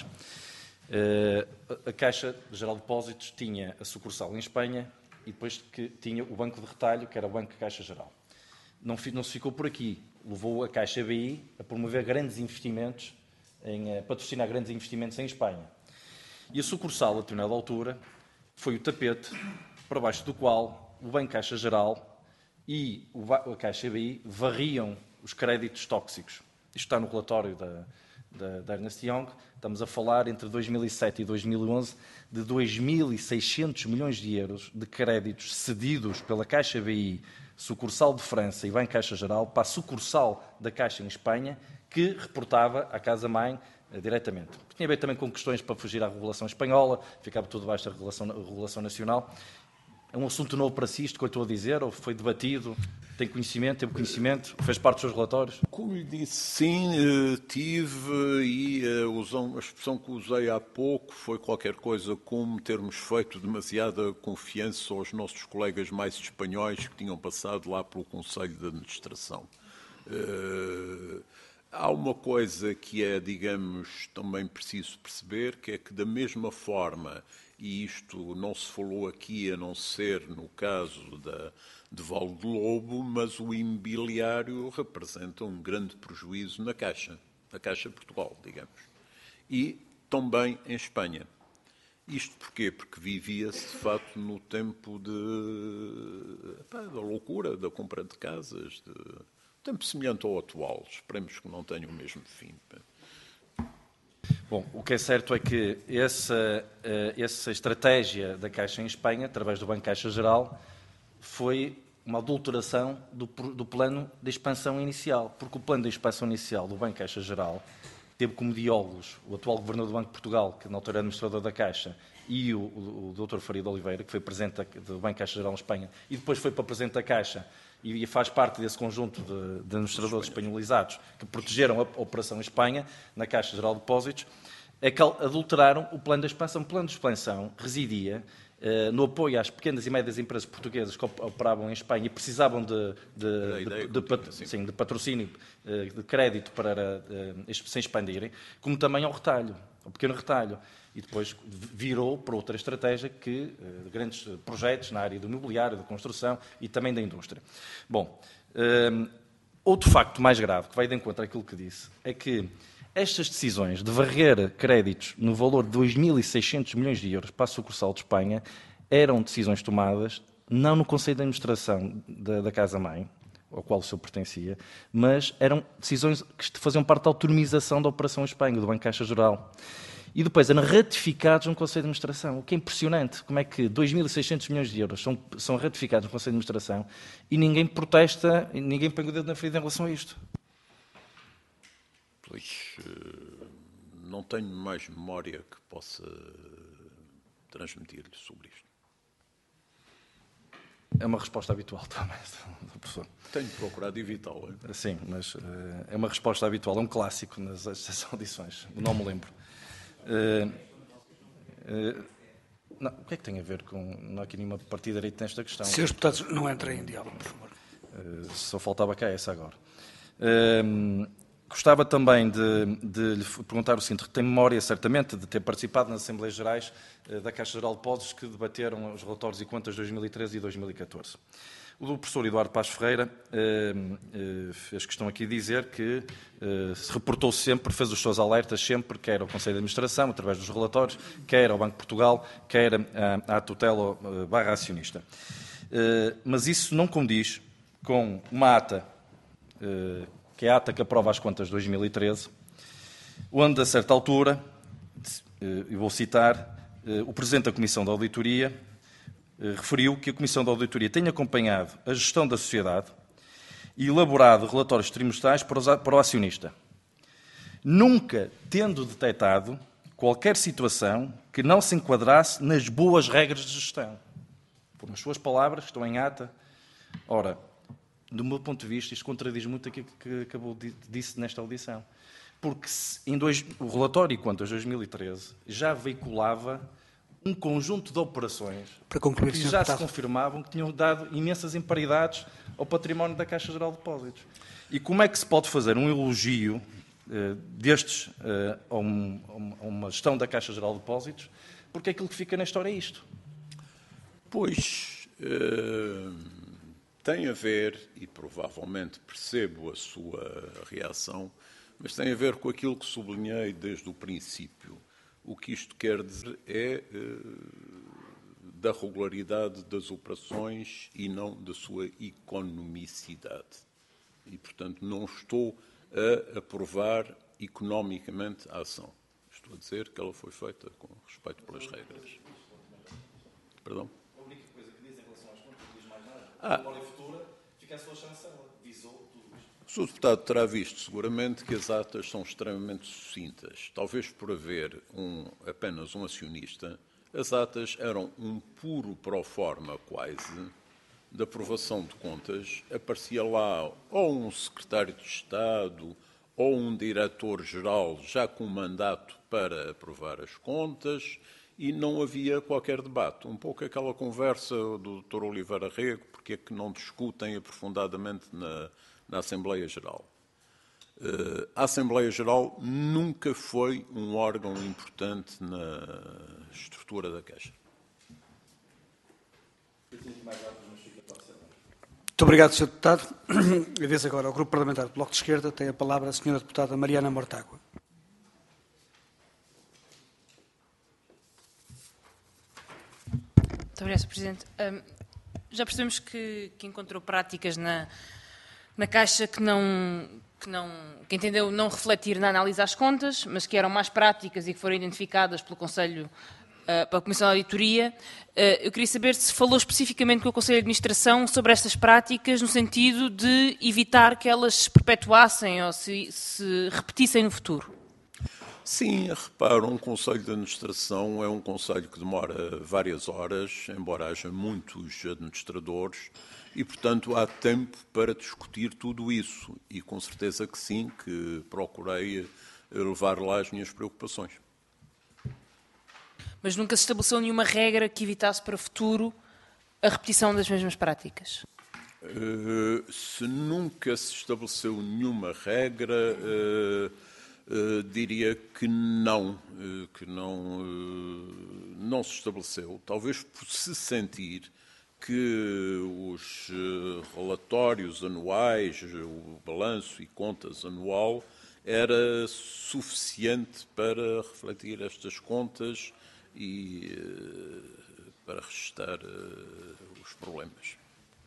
A Caixa Geral de Depósitos tinha a sucursal em Espanha e depois que tinha o Banco de Retalho, que era o Banco Caixa Geral. Não, não se ficou por aqui. Levou a Caixa B I a promover grandes investimentos, em, a patrocinar grandes investimentos em Espanha. E a sucursal, a determinada altura, foi o tapete para baixo do qual o Banco Caixa Geral e a Caixa B I varriam os créditos tóxicos. Isto está no relatório da, da, da Ernst Young. Estamos a falar, entre dois mil e sete e dois mil e onze, de dois mil e seiscentos milhões de euros de créditos cedidos pela Caixa B I, sucursal de França e Banco Caixa Geral, para a sucursal da Caixa em Espanha, que reportava à Casa-Mãe eh, diretamente. Tinha a ver também com questões para fugir à regulação espanhola, ficava tudo debaixo da regulação, regulação nacional. É um assunto novo para si, isto que eu estou a dizer, ou foi debatido? Tem conhecimento, teve conhecimento, fez parte dos seus relatórios? Como lhe disse, sim, tive, e a expressão que usei há pouco foi qualquer coisa como termos feito demasiada confiança aos nossos colegas mais espanhóis que tinham passado lá pelo Conselho de Administração. Uh, há uma coisa que é, digamos, também preciso perceber, que é que da mesma forma, e isto não se falou aqui a não ser no caso da, de Val do Lobo, mas o imobiliário representa um grande prejuízo na Caixa, na Caixa Portugal, digamos, e também em Espanha. Isto porquê? Porque vivia-se, de facto, no tempo de, pá, da loucura, da compra de casas, de, tempo semelhante ao atual. Esperemos que não tenha o mesmo fim. Bom, o que é certo é que essa, essa estratégia da Caixa em Espanha, através do Banco Caixa Geral, foi uma adulteração do, do plano de expansão inicial, porque o plano de expansão inicial do Banco Caixa Geral teve como diálogos o atual governador do Banco de Portugal, que na altura era administrador da Caixa, e o, o, o doutor Faria de Oliveira, que foi presidente do Banco Caixa Geral em Espanha, e depois foi para presidente da Caixa, e faz parte desse conjunto de, de administradores espanholizados que protegeram a operação em Espanha, na Caixa Geral de Depósitos, é que adulteraram o plano de expansão. O plano de expansão residia eh, no apoio às pequenas e médias empresas portuguesas que operavam em Espanha e precisavam de, de, de, de, pat, sim, de patrocínio, eh, de crédito para eh, se expandirem, como também ao retalho, ao pequeno retalho. E depois virou para outra estratégia que uh, grandes projetos na área do imobiliário, da construção e também da indústria. Bom, um, outro facto mais grave, que vai de encontro àquilo que disse, é que estas decisões de varrer créditos no valor de dois mil e seiscentos milhões de euros para a sucursal de Espanha eram decisões tomadas não no Conselho de Administração da, da Casa-Mãe, ao qual o senhor pertencia, mas eram decisões que faziam parte da autonomização da Operação Espanha, do Banco Caixa Geral. E depois eram ratificados no Conselho de Administração. O que é impressionante, como é que dois mil e seiscentos milhões de euros são, são ratificados no Conselho de Administração e ninguém protesta, ninguém põe o dedo na ferida em relação a isto. Pois, não tenho mais memória que possa transmitir-lhe sobre isto. É uma resposta habitual também, professor. Tenho procurado evitá-la. Sim, mas uh, é uma resposta habitual, é um clássico nas, nas audições, não me lembro. Uh, uh, não, o que é que tem a ver com... Não há aqui nenhuma partida direita nesta questão. senhores deputados, não entrem em diálogo, por favor. Uh, só faltava cá essa agora. Uh, gostava também de, de lhe perguntar o seguinte: tem memória, certamente, de ter participado nas Assembleias Gerais uh, da Caixa Geral de Depósitos que debateram os relatórios e contas de dois mil e treze e dois mil e catorze. O do professor Eduardo Paz Ferreira uh, uh, fez questão aqui de dizer que uh, se reportou sempre, fez os seus alertas sempre, quer ao Conselho de Administração, através dos relatórios, quer ao Banco de Portugal, quer uh, à tutela uh, barra acionista. Uh, mas isso não condiz com uma ata, uh, que é a ata que aprova as contas de dois mil e treze, onde, a certa altura, uh, eu vou citar, uh, o Presidente da Comissão de Auditoria referiu que a Comissão de Auditoria tem acompanhado a gestão da sociedade e elaborado relatórios trimestrais para o acionista. nunca tendo detectado qualquer situação que não se enquadrasse nas boas regras de gestão. Por as suas palavras, estão em ata. Ora, do meu ponto de vista, isto contradiz muito aquilo que acabou de disse nesta audição. Porque em dois, o relatório quanto a dois mil e treze já veiculava um conjunto de operações Para concluir, que senhor já Deputado. se confirmavam que tinham dado imensas imparidades ao património da Caixa Geral de Depósitos. E como é que se pode fazer um elogio uh, destes uh, a, um, a uma gestão da Caixa Geral de Depósitos, porque aquilo que fica na história é isto? Pois, uh, tem a ver, e provavelmente percebo a sua reação, mas tem a ver com aquilo que sublinhei desde o princípio. O que isto quer dizer é uh, da regularidade das operações e não da sua economicidade. E, portanto, não estou a aprovar economicamente a ação. Estou a dizer que ela foi feita com respeito pelas regras. Perdão? A única coisa que diz em relação às contas diz mais nada. Ah. A memória futura fica a sua chancela. Visou tudo isto. O senhor Deputado terá visto seguramente que as atas são extremamente sucintas. Talvez por haver um, apenas um acionista, as atas eram um puro pro forma quase de aprovação de contas. Aparecia lá ou um secretário de Estado ou um diretor-geral já com mandato para aprovar as contas e não havia qualquer debate. Um pouco aquela conversa do doutor Oliveira Rego, porque é que não discutem aprofundadamente na, na Assembleia Geral. Uh, a Assembleia Geral nunca foi um órgão importante na estrutura da Caixa. Muito obrigado, senhor Deputado. A vez agora ao Grupo Parlamentar do Bloco de Esquerda tem a palavra a senhora Deputada Mariana Mortágua. Muito obrigada, senhor Presidente. Um, já percebemos que, que encontrou práticas na, na Caixa que não, que não, que entendeu não refletir na análise às contas, mas que eram mais práticas e que foram identificadas pelo Conselho, uh, pela Comissão de Auditoria. Uh, eu queria saber se falou especificamente com o Conselho de Administração sobre estas práticas no sentido de evitar que elas se perpetuassem ou se, se repetissem no futuro. Sim, repara, um Conselho de Administração é um conselho que demora várias horas, embora haja muitos administradores, e, portanto, há tempo para discutir tudo isso. E, com certeza que sim, que procurei levar lá as minhas preocupações. Mas nunca se estabeleceu nenhuma regra que evitasse para o futuro a repetição das mesmas práticas? Uh, se nunca se estabeleceu nenhuma regra... Uh, Uh, diria que não, uh, que não, uh, não se estabeleceu. Talvez por se sentir que os uh, relatórios anuais, o balanço e contas anual, era suficiente para refletir estas contas e uh, para restar uh, os problemas.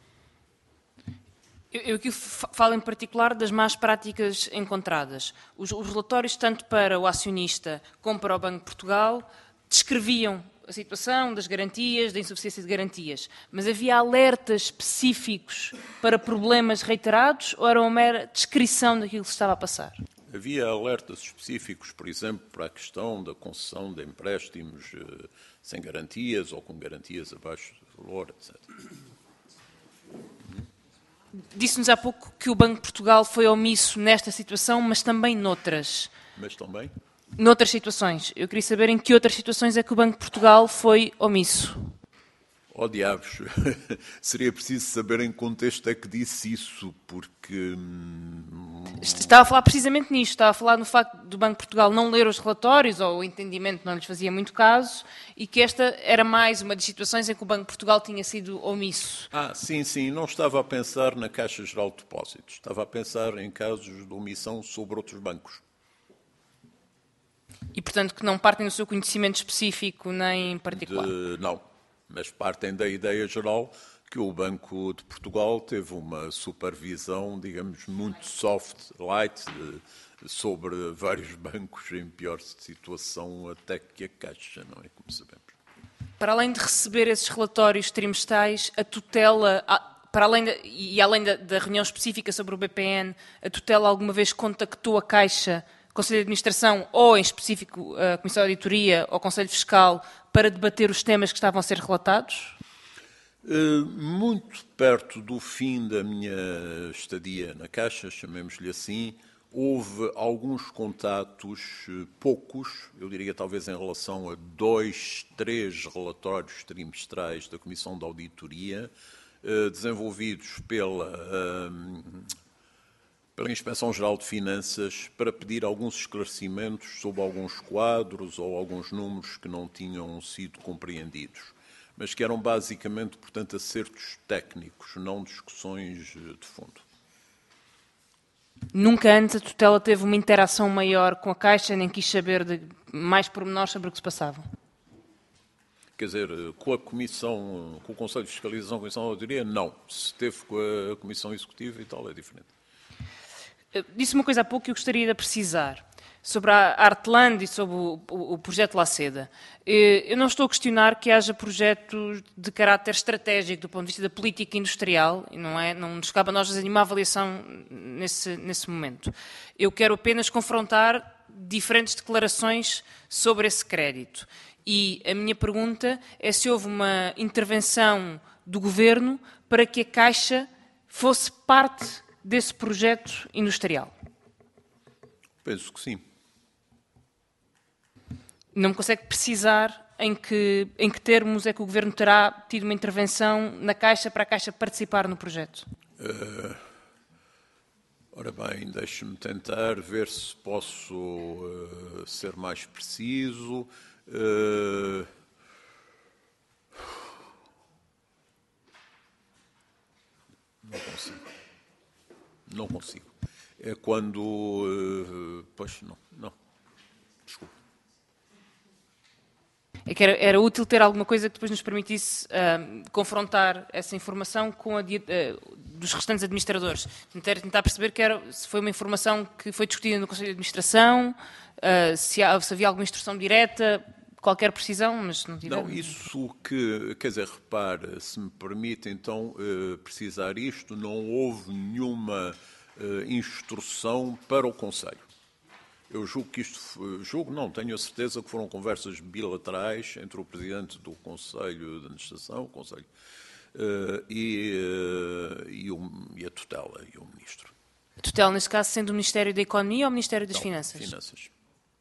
Eu aqui falo em particular das más práticas encontradas. Os, os relatórios, tanto para o acionista como para o Banco de Portugal, descreviam a situação das garantias, da insuficiência de garantias, mas havia alertas específicos para problemas reiterados ou era uma mera descrição daquilo que se estava a passar? Havia alertas específicos, por exemplo, para a questão da concessão de empréstimos eh, sem garantias ou com garantias abaixo do valor, etcétera. Disse-nos há pouco que o Banco de Portugal foi omisso nesta situação, mas também noutras. Mas também? Noutras situações. Eu queria saber em que outras situações é que o Banco de Portugal foi omisso. Oh, diabos, seria preciso saber em que contexto é que disse isso, porque... Estava a falar precisamente nisto, estava a falar no facto do Banco de Portugal não ler os relatórios, ou o entendimento não lhes fazia muito caso, e que esta era mais uma das situações em que o Banco de Portugal tinha sido omisso. Ah, sim, sim, não estava a pensar na Caixa Geral de Depósitos, estava a pensar em casos de omissão sobre outros bancos. E, portanto, que não partem do seu conhecimento específico nem particular? De, não. Mas partem da ideia geral que o Banco de Portugal teve uma supervisão, digamos, muito soft, light, de, sobre vários bancos em pior situação até que a Caixa, não é? Como sabemos. Para além de receber esses relatórios trimestrais, a tutela, para além de, e além da, da reunião específica sobre o B P N, a tutela alguma vez contactou a Caixa Conselho de Administração ou, em específico, a Comissão de Auditoria ou o Conselho Fiscal para debater os temas que estavam a ser relatados? Muito perto do fim da minha estadia na Caixa, chamemos-lhe assim, houve alguns contatos, poucos, eu diria talvez em relação a dois, três relatórios trimestrais da Comissão de Auditoria, desenvolvidos pela, pela Inspeção-Geral de Finanças para pedir alguns esclarecimentos sobre alguns quadros ou alguns números que não tinham sido compreendidos, mas que eram basicamente, portanto, acertos técnicos, não discussões de fundo. Nunca antes a tutela teve uma interação maior com a Caixa, nem quis saber de mais pormenores sobre o que se passava? Quer dizer, com a Comissão, com o Conselho de Fiscalização, com a Comissão de Auditoria, não. Se teve com a Comissão Executiva e tal, é diferente. Disse uma coisa há pouco que eu gostaria de precisar, sobre a Artland e sobre o, o, o projeto Laceda. Eu não estou a questionar que haja projetos de caráter estratégico do ponto de vista da política industrial, e não, é, não nos cabe a nós fazer nenhuma avaliação nesse, nesse momento. Eu quero apenas confrontar diferentes declarações sobre esse crédito. E a minha pergunta é se houve uma intervenção do Governo para que a Caixa fosse parte desse projeto industrial. Penso que sim. Não me consegue precisar em que, em que termos é que o Governo terá tido uma intervenção na Caixa para a Caixa participar no projeto? Uh, ora bem, deixe-me tentar ver se posso uh, ser mais preciso. Uh, não consigo. Não consigo. É quando... Uh, pois, não, não. Desculpe. É que era, era útil ter alguma coisa que depois nos permitisse uh, confrontar essa informação com a de, uh, dos restantes administradores. Tentar, tentar perceber que era, se foi uma informação que foi discutida no Conselho de Administração, uh, se, há, se havia alguma instrução direta, qualquer precisão, mas não tiver... Não, isso que, quer dizer, repare, se me permite então uh, precisar isto, não houve nenhuma uh, instrução para o Conselho. Eu julgo que isto, julgo não, tenho a certeza que foram conversas bilaterais entre o Presidente do Conselho de Administração, o Conselho, uh, e, uh, e, o, e a tutela, e o Ministro. A tutela, neste caso, sendo o Ministério da Economia ou o Ministério das não, Finanças? Finanças.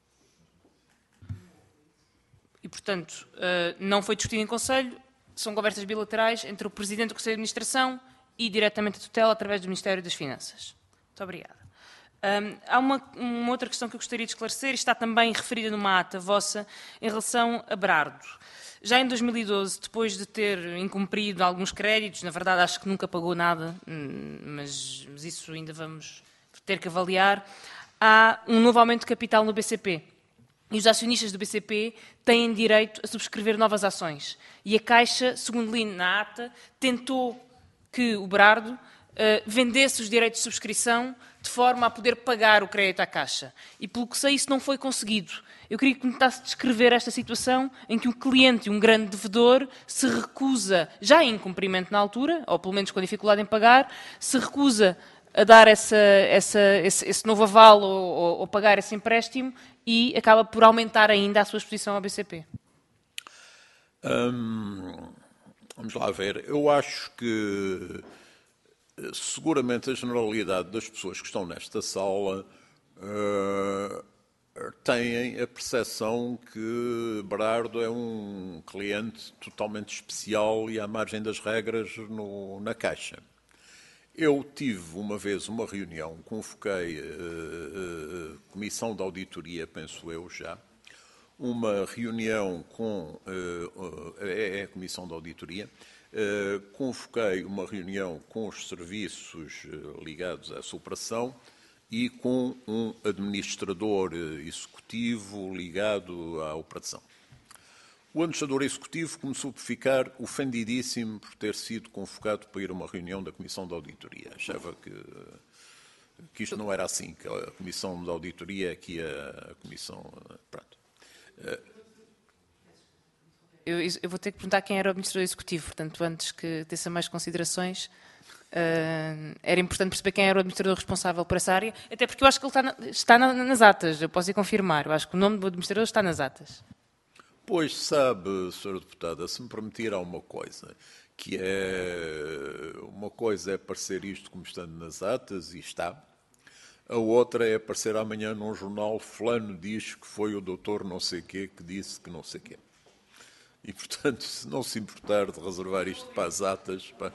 E, portanto, uh, não foi discutido em Conselho, são conversas bilaterais entre o Presidente do Conselho de Administração e diretamente a tutela através do Ministério das Finanças. Muito obrigada. Um, há uma, uma outra questão que eu gostaria de esclarecer, e está também referida numa ata vossa, em relação a Brardo. Já em dois mil e doze, depois de ter incumprido alguns créditos, na verdade acho que nunca pagou nada, mas, mas isso ainda vamos ter que avaliar, há um novo aumento de capital no B C P. E os acionistas do B C P têm direito a subscrever novas ações. E a Caixa, segundo li na ata, tentou que o Brardo uh, vendesse os direitos de subscrição de forma a poder pagar o crédito à Caixa. E, pelo que sei, isso não foi conseguido. Eu queria que me tentasse descrever esta situação em que um cliente, um grande devedor, se recusa, já em incumprimento na altura, ou pelo menos com dificuldade em pagar, se recusa a dar essa, essa, esse, esse novo aval ou, ou, ou pagar esse empréstimo e acaba por aumentar ainda a sua exposição ao B C P. Hum, vamos lá ver. Eu acho que seguramente a generalidade das pessoas que estão nesta sala uh, têm a percepção que Brardo é um cliente totalmente especial e à margem das regras no, na Caixa. Eu tive uma vez uma reunião, convoquei a uh, uh, Comissão de Auditoria, penso eu já, uma reunião com uh, uh, é a Comissão de Auditoria, Uh, convoquei uma reunião com os serviços uh, ligados a essa operação e com um administrador uh, executivo ligado à operação. O administrador executivo começou por ficar ofendidíssimo por ter sido convocado para ir a uma reunião da Comissão de Auditoria. Achava que, uh, que isto não era assim, que a Comissão de Auditoria é que a, a Comissão... Uh, pronto. Uh, Eu, eu vou ter que perguntar quem era o administrador executivo, portanto, antes que desse mais considerações... Uh, era importante perceber quem era o administrador responsável por essa área, até porque eu acho que ele está, na, está na, nas atas, eu posso ir confirmar, eu acho que o nome do administrador está nas atas. Pois sabe, senhora Deputada, se me permitir há uma coisa, que é, uma coisa é aparecer isto como estando nas atas, e está, a outra é aparecer amanhã num jornal, fulano diz que foi o doutor não sei quê que disse que não sei quê. E, portanto, se não se importar de reservar isto para as atas... Pá.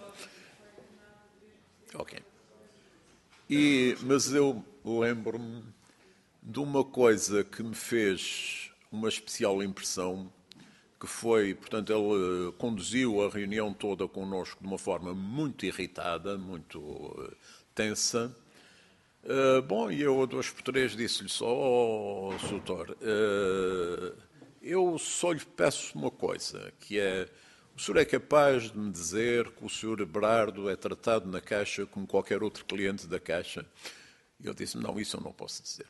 Ok. E, mas eu lembro-me de uma coisa que me fez uma especial impressão, que foi, portanto, ele conduziu a reunião toda connosco de uma forma muito irritada, muito uh, tensa. Uh, bom, e eu, a dois por três, disse-lhe só, oh, doutor, uh, eu só lhe peço uma coisa, que é... O senhor é capaz de me dizer que o senhor Berardo é tratado na Caixa como qualquer outro cliente da Caixa? E ele disse-me, não, isso eu não posso dizer.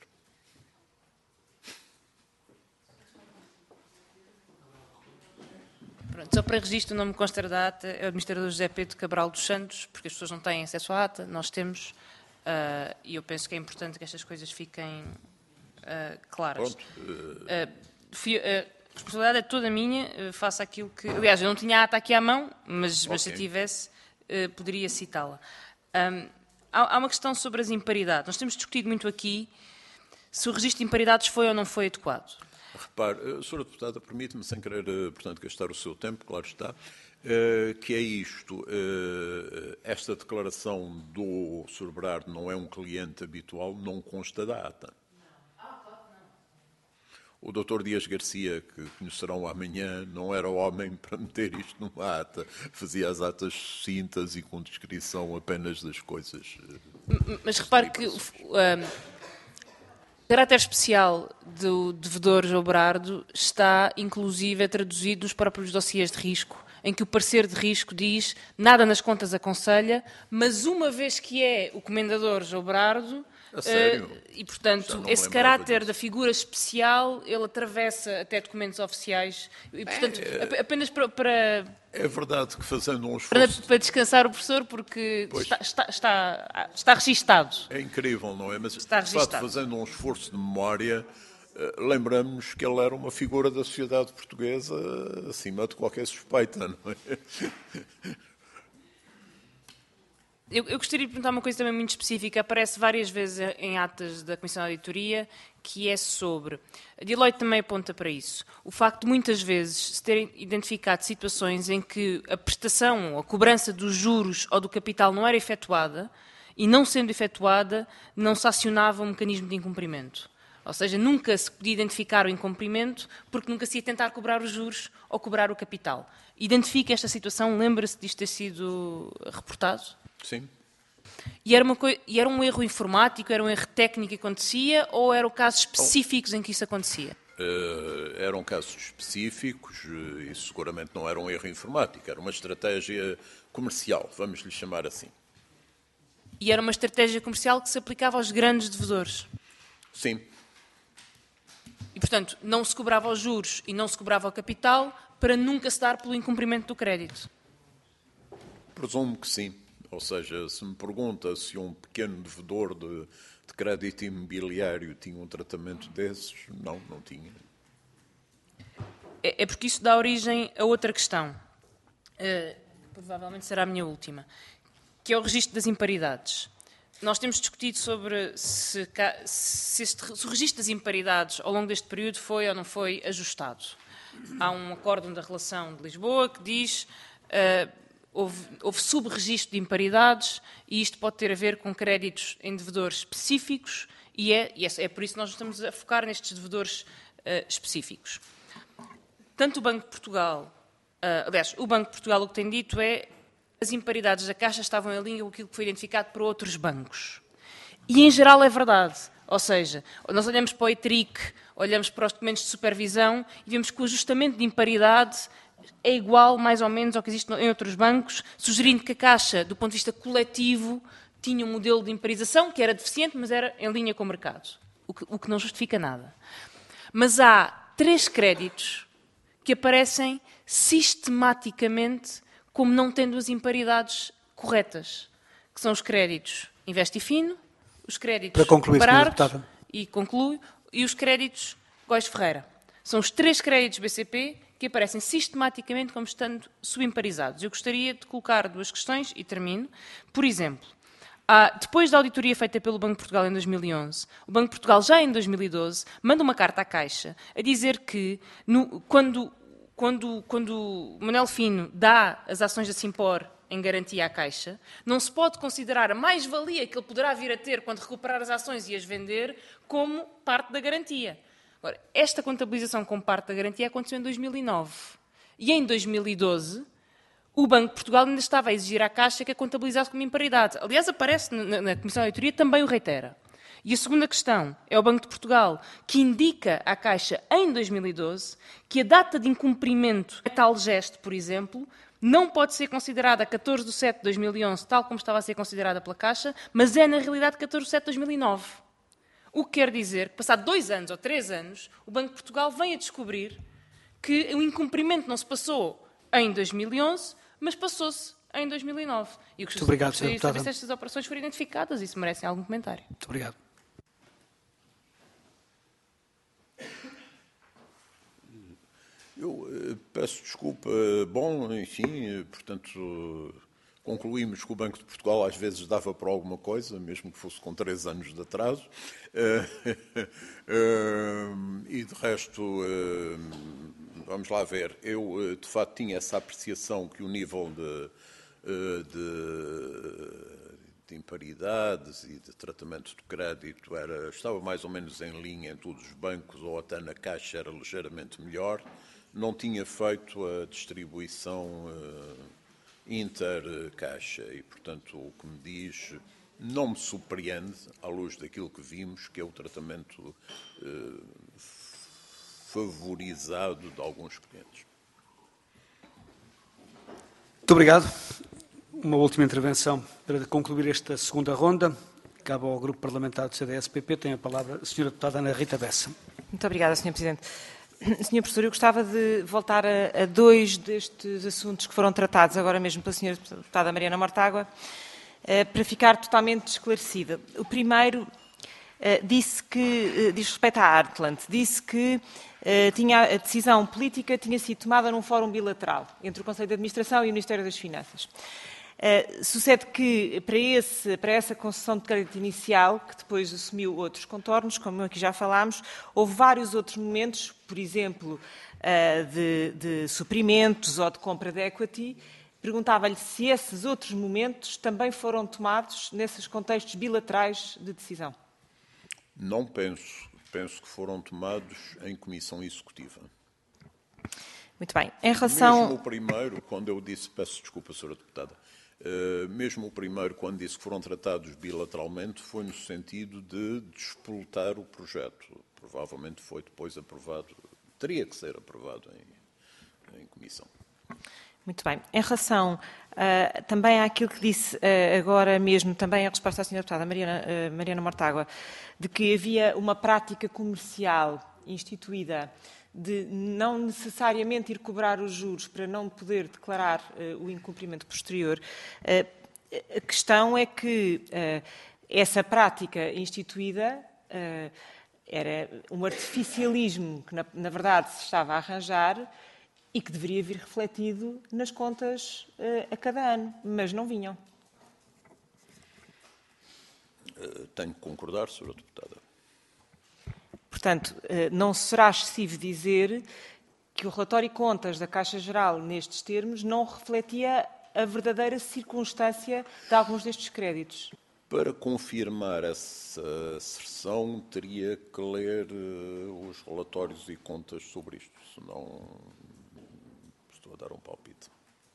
Pronto, só para registro, o nome consta da ata é o administrador José Pedro Cabral dos Santos, porque as pessoas não têm acesso à ata, nós temos, uh, e eu penso que é importante que estas coisas fiquem uh, claras. Pronto. Uh... Uh, fui, uh, A responsabilidade é toda minha, faço aquilo que... Aliás, eu não tinha a ata aqui à mão, mas, okay. mas se a tivesse, poderia citá-la. Um, há, há uma questão sobre as imparidades. Nós temos discutido muito aqui se o registro de imparidades foi ou não foi adequado. Repare, a senhora Deputada, permite-me, sem querer, portanto, gastar o seu tempo, claro está, que é isto, esta declaração do senhor Berardo não é um cliente habitual, não consta da ata. O doutor Dias Garcia, que conhecerão amanhã, não era o homem para meter isto numa ata. Fazia as atas sucintas e com descrição apenas das coisas. Mas repare que o um, caráter especial do devedor João Berardo está, inclusive, traduzido nos próprios dossiês de risco, em que o parecer de risco diz nada nas contas aconselha, mas uma vez que é o comendador João Berardo... A sério? Uh, e, portanto, esse caráter disso. Da figura especial, ele atravessa até documentos oficiais. E, portanto, é, apenas para, para... É verdade que fazendo um esforço... Para, para descansar o professor, porque está, está, está, está registado. É incrível, não é? Mas, está de facto, fazendo um esforço de memória, uh, lembramos que ele era uma figura da sociedade portuguesa acima de qualquer suspeita, não é? Eu, eu gostaria de perguntar uma coisa também muito específica, aparece várias vezes em atas da Comissão de Auditoria, que é sobre, a Deloitte também aponta para isso, o facto de muitas vezes se terem identificado situações em que a prestação ou a cobrança dos juros ou do capital não era efetuada, e não sendo efetuada, não se acionava um mecanismo de incumprimento. Ou seja, nunca se podia identificar o incumprimento porque nunca se ia tentar cobrar os juros ou cobrar o capital. Identifica esta situação, lembra-se disto ter sido reportado? Sim. E era, uma coi- e era um erro informático, era um erro técnico que acontecia ou eram casos específicos oh. em que isso acontecia? Uh, eram casos específicos uh, e seguramente não era um erro informático, era uma estratégia comercial, vamos lhe chamar assim. E era uma estratégia comercial que se aplicava aos grandes devedores? Sim. E, portanto, não se cobrava os juros e não se cobrava o capital para nunca se dar pelo incumprimento do crédito? Presumo que sim. Ou seja, se me pergunta se um pequeno devedor de, de crédito imobiliário tinha um tratamento desses, não, não tinha. É, é porque isso dá origem a outra questão, uh, provavelmente será a minha última, que é o registro das imparidades. Nós temos discutido sobre se, se, este, se o registro das imparidades ao longo deste período foi ou não foi ajustado. Há um acórdão da relação de Lisboa que diz... Uh, Houve, houve sub-registro de imparidades e isto pode ter a ver com créditos em devedores específicos e é, e é, é por isso que nós estamos a focar nestes devedores uh, específicos. Tanto o Banco de Portugal, uh, aliás, o Banco de Portugal o que tem dito é que as imparidades da Caixa estavam em linha com aquilo que foi identificado por outros bancos. E em geral é verdade. Ou seja, nós olhamos para o E T R I C, olhamos para os documentos de supervisão e vemos que o ajustamento de imparidade é igual, mais ou menos, ao que existe em outros bancos, sugerindo que a Caixa, do ponto de vista coletivo, tinha um modelo de imparização que era deficiente, mas era em linha com o mercado, o que, o que não justifica nada. Mas há três créditos que aparecem sistematicamente como não tendo as imparidades corretas. que são os créditos Investifino, os créditos Para concluir, senhora Parartes, deputada. e concluo, e os créditos Góis Ferreira. São os três créditos B C P que aparecem sistematicamente como estando subimparizados. Eu gostaria de colocar duas questões e termino. Por exemplo, há, depois da auditoria feita pelo Banco de Portugal em dois mil e onze, o Banco de Portugal já em dois mil e doze manda uma carta à Caixa a dizer que no, quando, quando, quando Manuel Fino dá as ações da Simpor em garantia à Caixa, não se pode considerar a mais-valia que ele poderá vir a ter quando recuperar as ações e as vender como parte da garantia. Agora, esta contabilização como parte da garantia aconteceu em dois mil e nove. E em dois mil e doze, o Banco de Portugal ainda estava a exigir à Caixa que a contabilizasse como imparidade. Aliás, aparece na, na Comissão de Auditoria, também o reitera. E a segunda questão é o Banco de Portugal, que indica à Caixa, em dois mil e doze, que a data de incumprimento de tal gesto, por exemplo, não pode ser considerada a catorze de setembro de dois mil e onze, tal como estava a ser considerada pela Caixa, mas é, na realidade, catorze de setembro de dois mil e nove. O que quer dizer que, passado dois anos ou três anos, o Banco de Portugal vem a descobrir que o incumprimento não se passou em dois mil e onze, mas passou-se em dois mil e nove. E eu Muito obrigado, senhora gostaria de saber deputada. se estas operações foram identificadas e se merecem algum comentário. Muito obrigado. Eu eh, peço desculpa. Bom, enfim, eh, portanto, concluímos que o Banco de Portugal às vezes dava para alguma coisa, mesmo que fosse com três anos de atraso. Eh, eh, e, de resto, eh, vamos lá ver. Eu, eh, de facto, tinha essa apreciação que o nível de, eh, de, de imparidades e de tratamento de crédito era, estava mais ou menos em linha em todos os bancos, ou até na Caixa era ligeiramente melhor. Não tinha feito a distribuição uh, inter-Caixa e, portanto, o que me diz não me surpreende, à luz daquilo que vimos, que é o tratamento uh, favorizado de alguns clientes. Muito obrigado. Uma última intervenção para concluir esta segunda ronda. Cabe ao Grupo Parlamentar do C D S P P. Tem a palavra a senhora deputada Ana Rita Bessa. Muito obrigada, senhor Presidente. senhor Professor, eu gostava de voltar a, a dois destes assuntos que foram tratados agora mesmo pela senhora deputada Mariana Mortágua, eh, para ficar totalmente esclarecida. O primeiro eh, disse que, eh, diz respeito à Artland, disse que eh, tinha, a decisão política tinha sido tomada num fórum bilateral entre o Conselho de Administração e o Ministério das Finanças. Uh, sucede que, para, esse, para essa concessão de crédito inicial, que depois assumiu outros contornos, como aqui já falámos, houve vários outros momentos, por exemplo, uh, de, de suprimentos ou de compra de equity. Perguntava-lhe se esses outros momentos também foram tomados nesses contextos bilaterais de decisão. Não penso. Penso que foram tomados em comissão executiva. Muito bem. Em relação... Mesmo o primeiro, quando eu disse, peço desculpa, senhora deputada, Uh, mesmo o primeiro, quando disse que foram tratados bilateralmente, foi no sentido de despoletar o projeto. Provavelmente foi depois aprovado, teria que ser aprovado em, em comissão. Muito bem. Em relação uh, também àquilo que disse uh, agora mesmo, também a resposta à senhora deputada Mariana, uh, Mariana Mortágua, de que havia uma prática comercial instituída de não necessariamente ir cobrar os juros para não poder declarar uh, o incumprimento posterior. Uh, a questão é que uh, essa prática instituída uh, era um artificialismo que, na, na verdade, se estava a arranjar e que deveria vir refletido nas contas uh, a cada ano, mas não vinham. Uh, tenho que concordar, senhora deputada. Portanto, não será excessivo dizer que o relatório de contas da Caixa Geral, nestes termos, não refletia a verdadeira circunstância de alguns destes créditos. Para confirmar essa asserção, teria que ler uh, os relatórios e contas sobre isto, senão estou a dar um palpite.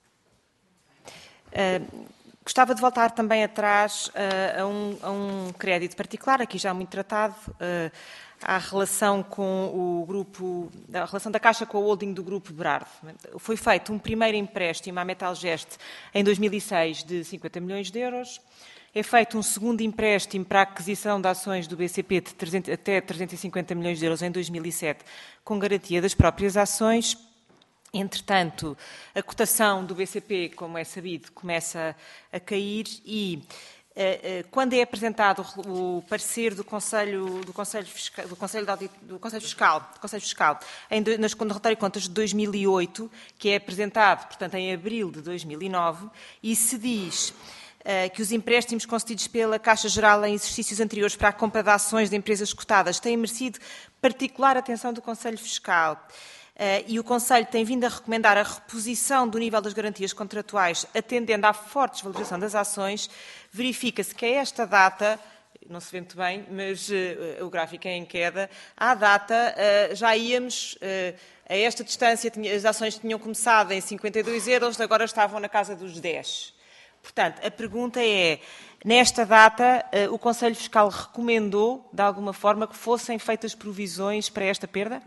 Uh, gostava de voltar também atrás uh, a, um, a um crédito particular, aqui já muito tratado, uh, à relação com o grupo, a relação da Caixa com a holding do grupo Berardo. Foi feito um primeiro empréstimo à Metalgest em dois mil e seis de cinquenta milhões de euros. É feito um segundo empréstimo para a aquisição de ações do B C P de trezentos, até trezentos e cinquenta milhões de euros em dois mil e sete, com garantia das próprias ações. Entretanto, a cotação do B C P, como é sabido, começa a cair e, quando é apresentado o parecer do Conselho, do Conselho Fiscal, do Conselho, de Audit, do Conselho Fiscal, do Conselho Fiscal em, nas, no relatório de contas de dois mil e oito, que é apresentado, portanto, em abril de dois mil e nove, e se diz uh, que os empréstimos concedidos pela Caixa Geral em exercícios anteriores para a compra de ações de empresas cotadas têm merecido particular atenção do Conselho Fiscal. Uh, e o Conselho tem vindo a recomendar a reposição do nível das garantias contratuais, atendendo à forte desvalorização das ações, verifica-se que a esta data, não se vê muito bem, mas uh, o gráfico é em queda, à data uh, já íamos, uh, a esta distância, tinha, as ações tinham começado em cinquenta e dois euros, agora estavam na casa dos dez. Portanto, a pergunta é, nesta data, uh, o Conselho Fiscal recomendou, de alguma forma, que fossem feitas provisões para esta perda?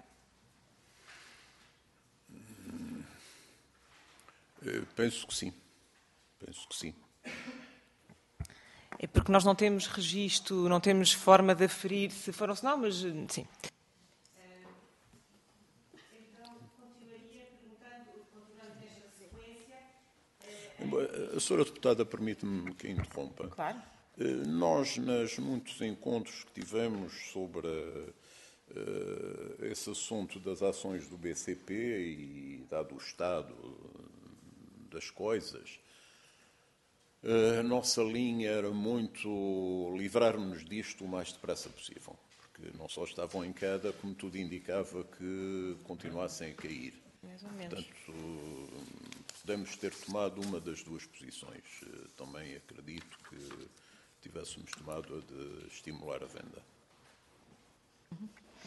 Penso que sim. Penso que sim. É porque nós não temos registro, não temos forma de aferir se foram, se não, mas sim. Então, continuaria perguntando, continuando nesta sequência. A senhora deputada permite-me que interrompa. Claro. Nós, nos muitos encontros que tivemos sobre uh, esse assunto das ações do B C P e dado o estado das coisas, a nossa linha era muito livrar-nos disto o mais depressa possível, porque não só estavam em queda, como tudo indicava que continuassem a cair. Mais ou menos. Portanto, podemos ter tomado uma das duas posições. Também acredito que tivéssemos tomado a de estimular a venda. Uhum.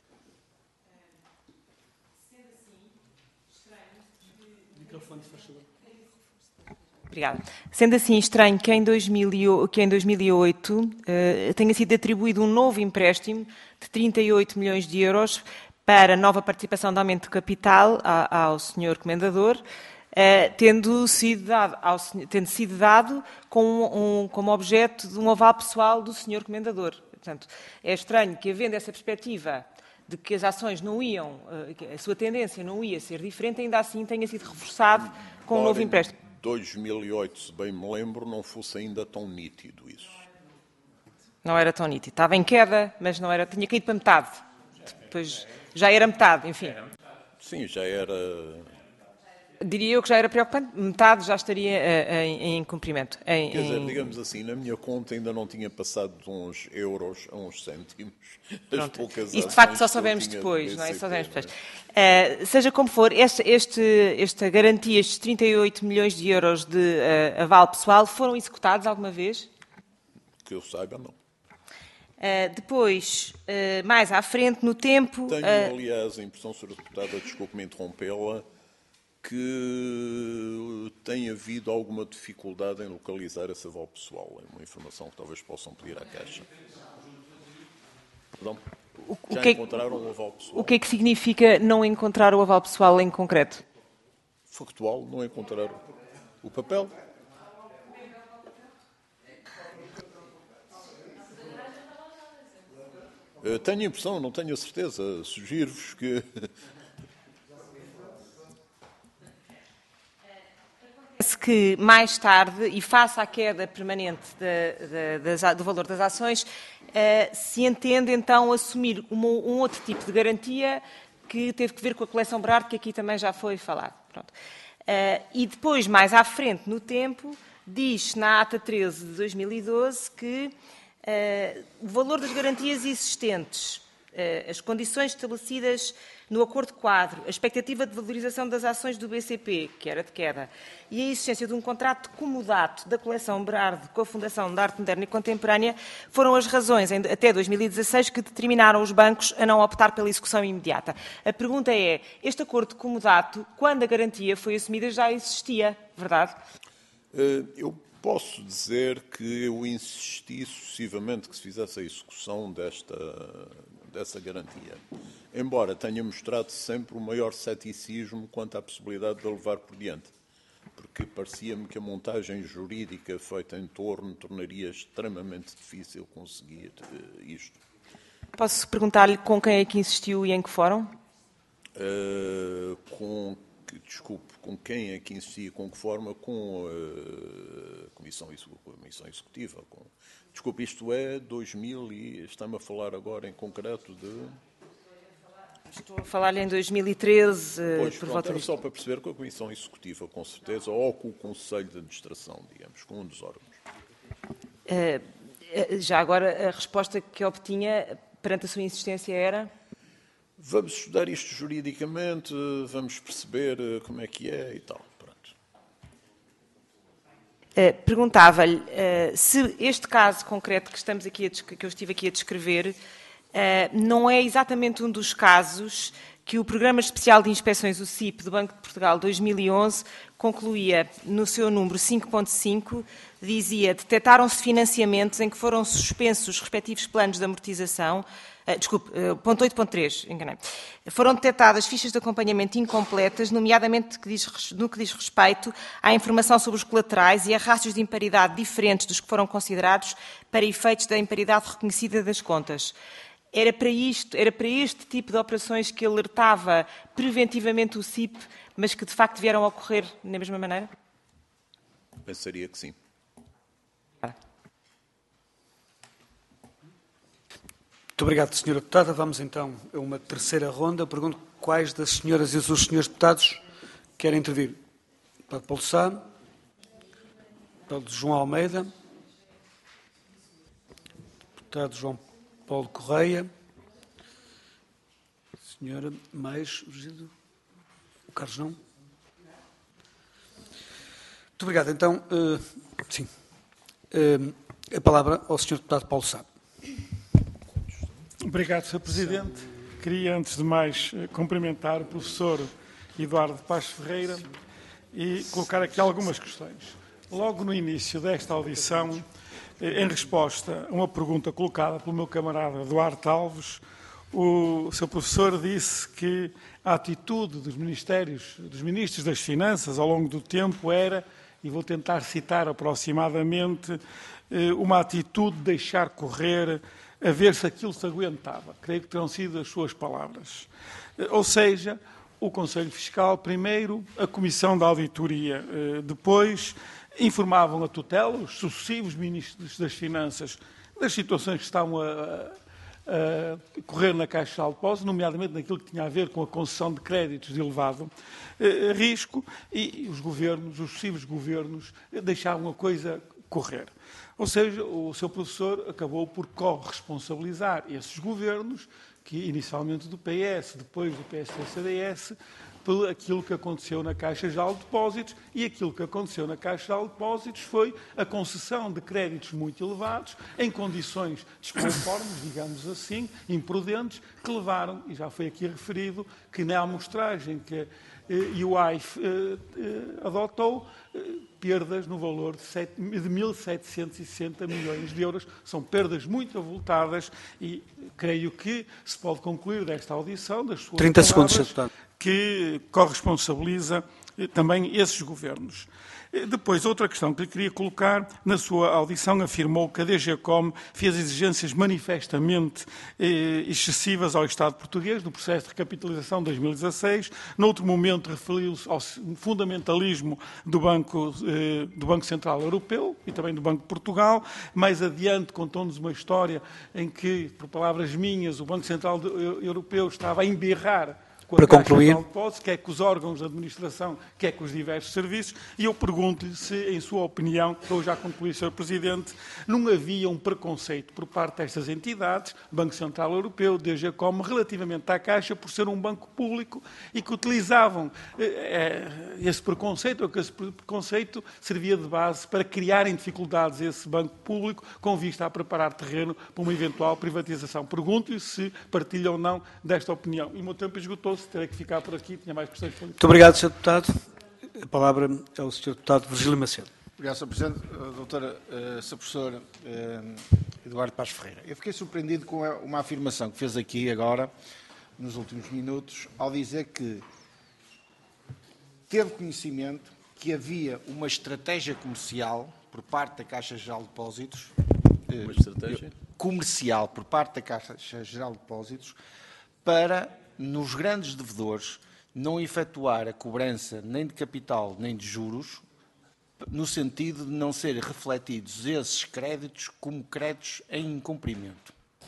Sendo assim, estranho... Microfone, se faz favor. Obrigada. Sendo assim estranho que em dois mil e oito uh, tenha sido atribuído um novo empréstimo de trinta e oito milhões de euros para nova participação de aumento de capital a, ao senhor Comendador, uh, tendo, sido dado, ao, tendo sido dado com um, como objeto de um aval pessoal do senhor Comendador. Portanto, é estranho que, havendo essa perspectiva de que as ações não iam, uh, a sua tendência não ia ser diferente, ainda assim tenha sido reforçado com um novo empréstimo. dois mil e oito, se bem me lembro, não fosse ainda tão nítido isso. Não era tão nítido. Estava em queda, mas não era. Tinha caído para metade. Depois já era metade, enfim. Sim, já era. Diria eu que já era preocupante. Metade já estaria uh, em, em cumprimento. Em, Quer dizer, em... digamos assim, na minha conta ainda não tinha passado de uns euros a uns cêntimos. As poucas Isso de facto só soubemos depois, não é? Só soubemos depois. Uh, seja como for, este, este, esta garantia, estes trinta e oito milhões de euros de uh, aval pessoal, foram executados alguma vez? Que eu saiba, não. Uh, depois, uh, mais à frente, no tempo... Tenho, uh... aliás, a impressão, senhora Deputada, desculpe-me interrompê-la, que tem havido alguma dificuldade em localizar esse aval pessoal. É uma informação que talvez possam pedir à Caixa. Perdão? O, Já o que encontraram o aval pessoal? O que é que significa não encontrar o aval pessoal em concreto? Factual, não encontraram o papel. Tenho a impressão, não tenho a certeza. Sugiro-vos que... que mais tarde, e face à queda permanente de, de, de, do valor das ações, uh, se entende então assumir uma, um outro tipo de garantia que teve que ver com a coleção Berardo, que aqui também já foi falado. Pronto. Uh, e depois, mais à frente no tempo, diz na ata treze de dois mil e doze que uh, o valor das garantias existentes, uh, as condições estabelecidas no acordo quadro, a expectativa de valorização das ações do B C P, que era de queda, e a existência de um contrato de comodato da coleção Berardo com a Fundação de Arte Moderna e Contemporânea foram as razões, até dois mil e dezasseis, que determinaram os bancos a não optar pela execução imediata. A pergunta é, este acordo de comodato, quando a garantia foi assumida, já existia, verdade? Eu posso dizer que eu insisti sucessivamente que se fizesse a execução desta, dessa garantia. Embora tenha mostrado sempre o maior ceticismo quanto à possibilidade de a levar por diante, porque parecia-me que a montagem jurídica feita em torno tornaria extremamente difícil conseguir isto. Posso perguntar-lhe com quem é que insistiu e em que fórum? Uh, com, desculpe, com quem é que insistia, com que forma, com a Comissão, a Comissão Executiva. Com, desculpe, isto é dois mil e estamos a falar agora em concreto de... Estou a falar-lhe em dois mil e treze, pois, por pronto, volta era disto. só para perceber com a Comissão Executiva, com certeza, ou com o Conselho de Administração, digamos, com um dos órgãos. Uh, já agora, a resposta que obtinha perante a sua insistência era? Vamos estudar isto juridicamente, vamos perceber como é que é e tal. Pronto. Uh, Perguntava-lhe uh, se este caso concreto que, estamos aqui a, que eu estive aqui a descrever Uh, não é exatamente um dos casos que o Programa Especial de Inspeções, o C I P, do Banco de Portugal dois mil e onze, concluía no seu número cinco ponto cinco, dizia: detectaram-se financiamentos em que foram suspensos os respectivos planos de amortização, uh, desculpe, uh, ponto oito ponto três, enganei. Foram detectadas fichas de acompanhamento incompletas, nomeadamente que diz, no que diz respeito à informação sobre os colaterais e a rácios de imparidade diferentes dos que foram considerados para efeitos da imparidade reconhecida das contas. Era para isto, era para este tipo de operações que alertava preventivamente o C I P, mas que de facto vieram a ocorrer da mesma maneira? Pensaria que sim. Muito obrigado, senhora Deputada. Vamos então a uma terceira ronda. Pergunto quais das senhoras e dos senhores deputados querem intervir. Deputado Paulo Sá, deputado João Almeida, deputado João Paulo Correia, senhora Mais, o Carlos não. Muito obrigado. Então, uh, sim, uh, a palavra ao senhor deputado Paulo Sá. Obrigado, senhor Presidente. Queria, antes de mais, cumprimentar o professor Eduardo Paz Ferreira e colocar aqui algumas questões. Logo no início desta audição, em resposta a uma pergunta colocada pelo meu camarada Duarte Alves, o seu professor disse que a atitude dos ministérios, dos ministros das Finanças ao longo do tempo era, e vou tentar citar aproximadamente, uma atitude de deixar correr, a ver se aquilo se aguentava. Creio que terão sido as suas palavras. Ou seja, o Conselho Fiscal primeiro, a Comissão da Auditoria depois, informavam a tutela, os sucessivos ministros das Finanças, das situações que estavam a, a, a correr na Caixa de Depósitos, nomeadamente naquilo que tinha a ver com a concessão de créditos de elevado eh, risco, e os governos, os sucessivos governos, deixavam a coisa correr. Ou seja, o seu professor acabou por corresponsabilizar esses governos, que inicialmente do P S, depois do P S D C D S, por aquilo que aconteceu na Caixa Geral de Depósitos, e aquilo que aconteceu na Caixa Geral de Depósitos foi a concessão de créditos muito elevados, em condições desconformes, digamos assim, imprudentes, que levaram, e já foi aqui referido, que na amostragem que eh, o A I F eh, eh, adotou, eh, perdas no valor de, de mil setecentos e sessenta milhões de euros. São perdas muito avultadas e creio que se pode concluir desta audição, das suas trinta palavras, segundos, deputado, que corresponsabiliza também esses governos. Depois, outra questão que lhe queria colocar, na sua audição afirmou que a D G COM fez exigências manifestamente eh, excessivas ao Estado português no processo de recapitalização de dois mil e dezasseis. Noutro momento referiu-se ao fundamentalismo do Banco, eh, do Banco Central Europeu e também do Banco de Portugal. Mais adiante contou-nos uma história em que, por palavras minhas, o Banco Central Europeu estava a embirrar com a para Caixa concluir, de Depósitos, quer com os órgãos de administração, quer com os diversos serviços, e eu pergunto-lhe se, em sua opinião, eu já concluí, senhor Presidente, não havia um preconceito por parte destas entidades, Banco Central Europeu, D G COM, relativamente à Caixa, por ser um banco público e que utilizavam eh, esse preconceito, ou que esse preconceito servia de base para criarem dificuldades a esse banco público com vista a preparar terreno para uma eventual privatização. Pergunto-lhe se partilha ou não desta opinião. E o meu tempo esgotou-se, terei que ficar por aqui, tinha mais questões para lhe... Muito obrigado, senhor Deputado. A palavra é ao senhor Deputado Virgílio Macedo. Obrigado, senhor Presidente. Doutora, uh, senhor Professor uh, Eduardo Paz Ferreira, eu fiquei surpreendido com uma afirmação que fez aqui agora, nos últimos minutos, ao dizer que teve conhecimento que havia uma estratégia comercial por parte da Caixa Geral de Depósitos, Uma estratégia? comercial por parte da Caixa Geral de Depósitos, para, nos grandes devedores, não efetuar a cobrança nem de capital nem de juros, no sentido de não serem refletidos esses créditos como créditos em incumprimento.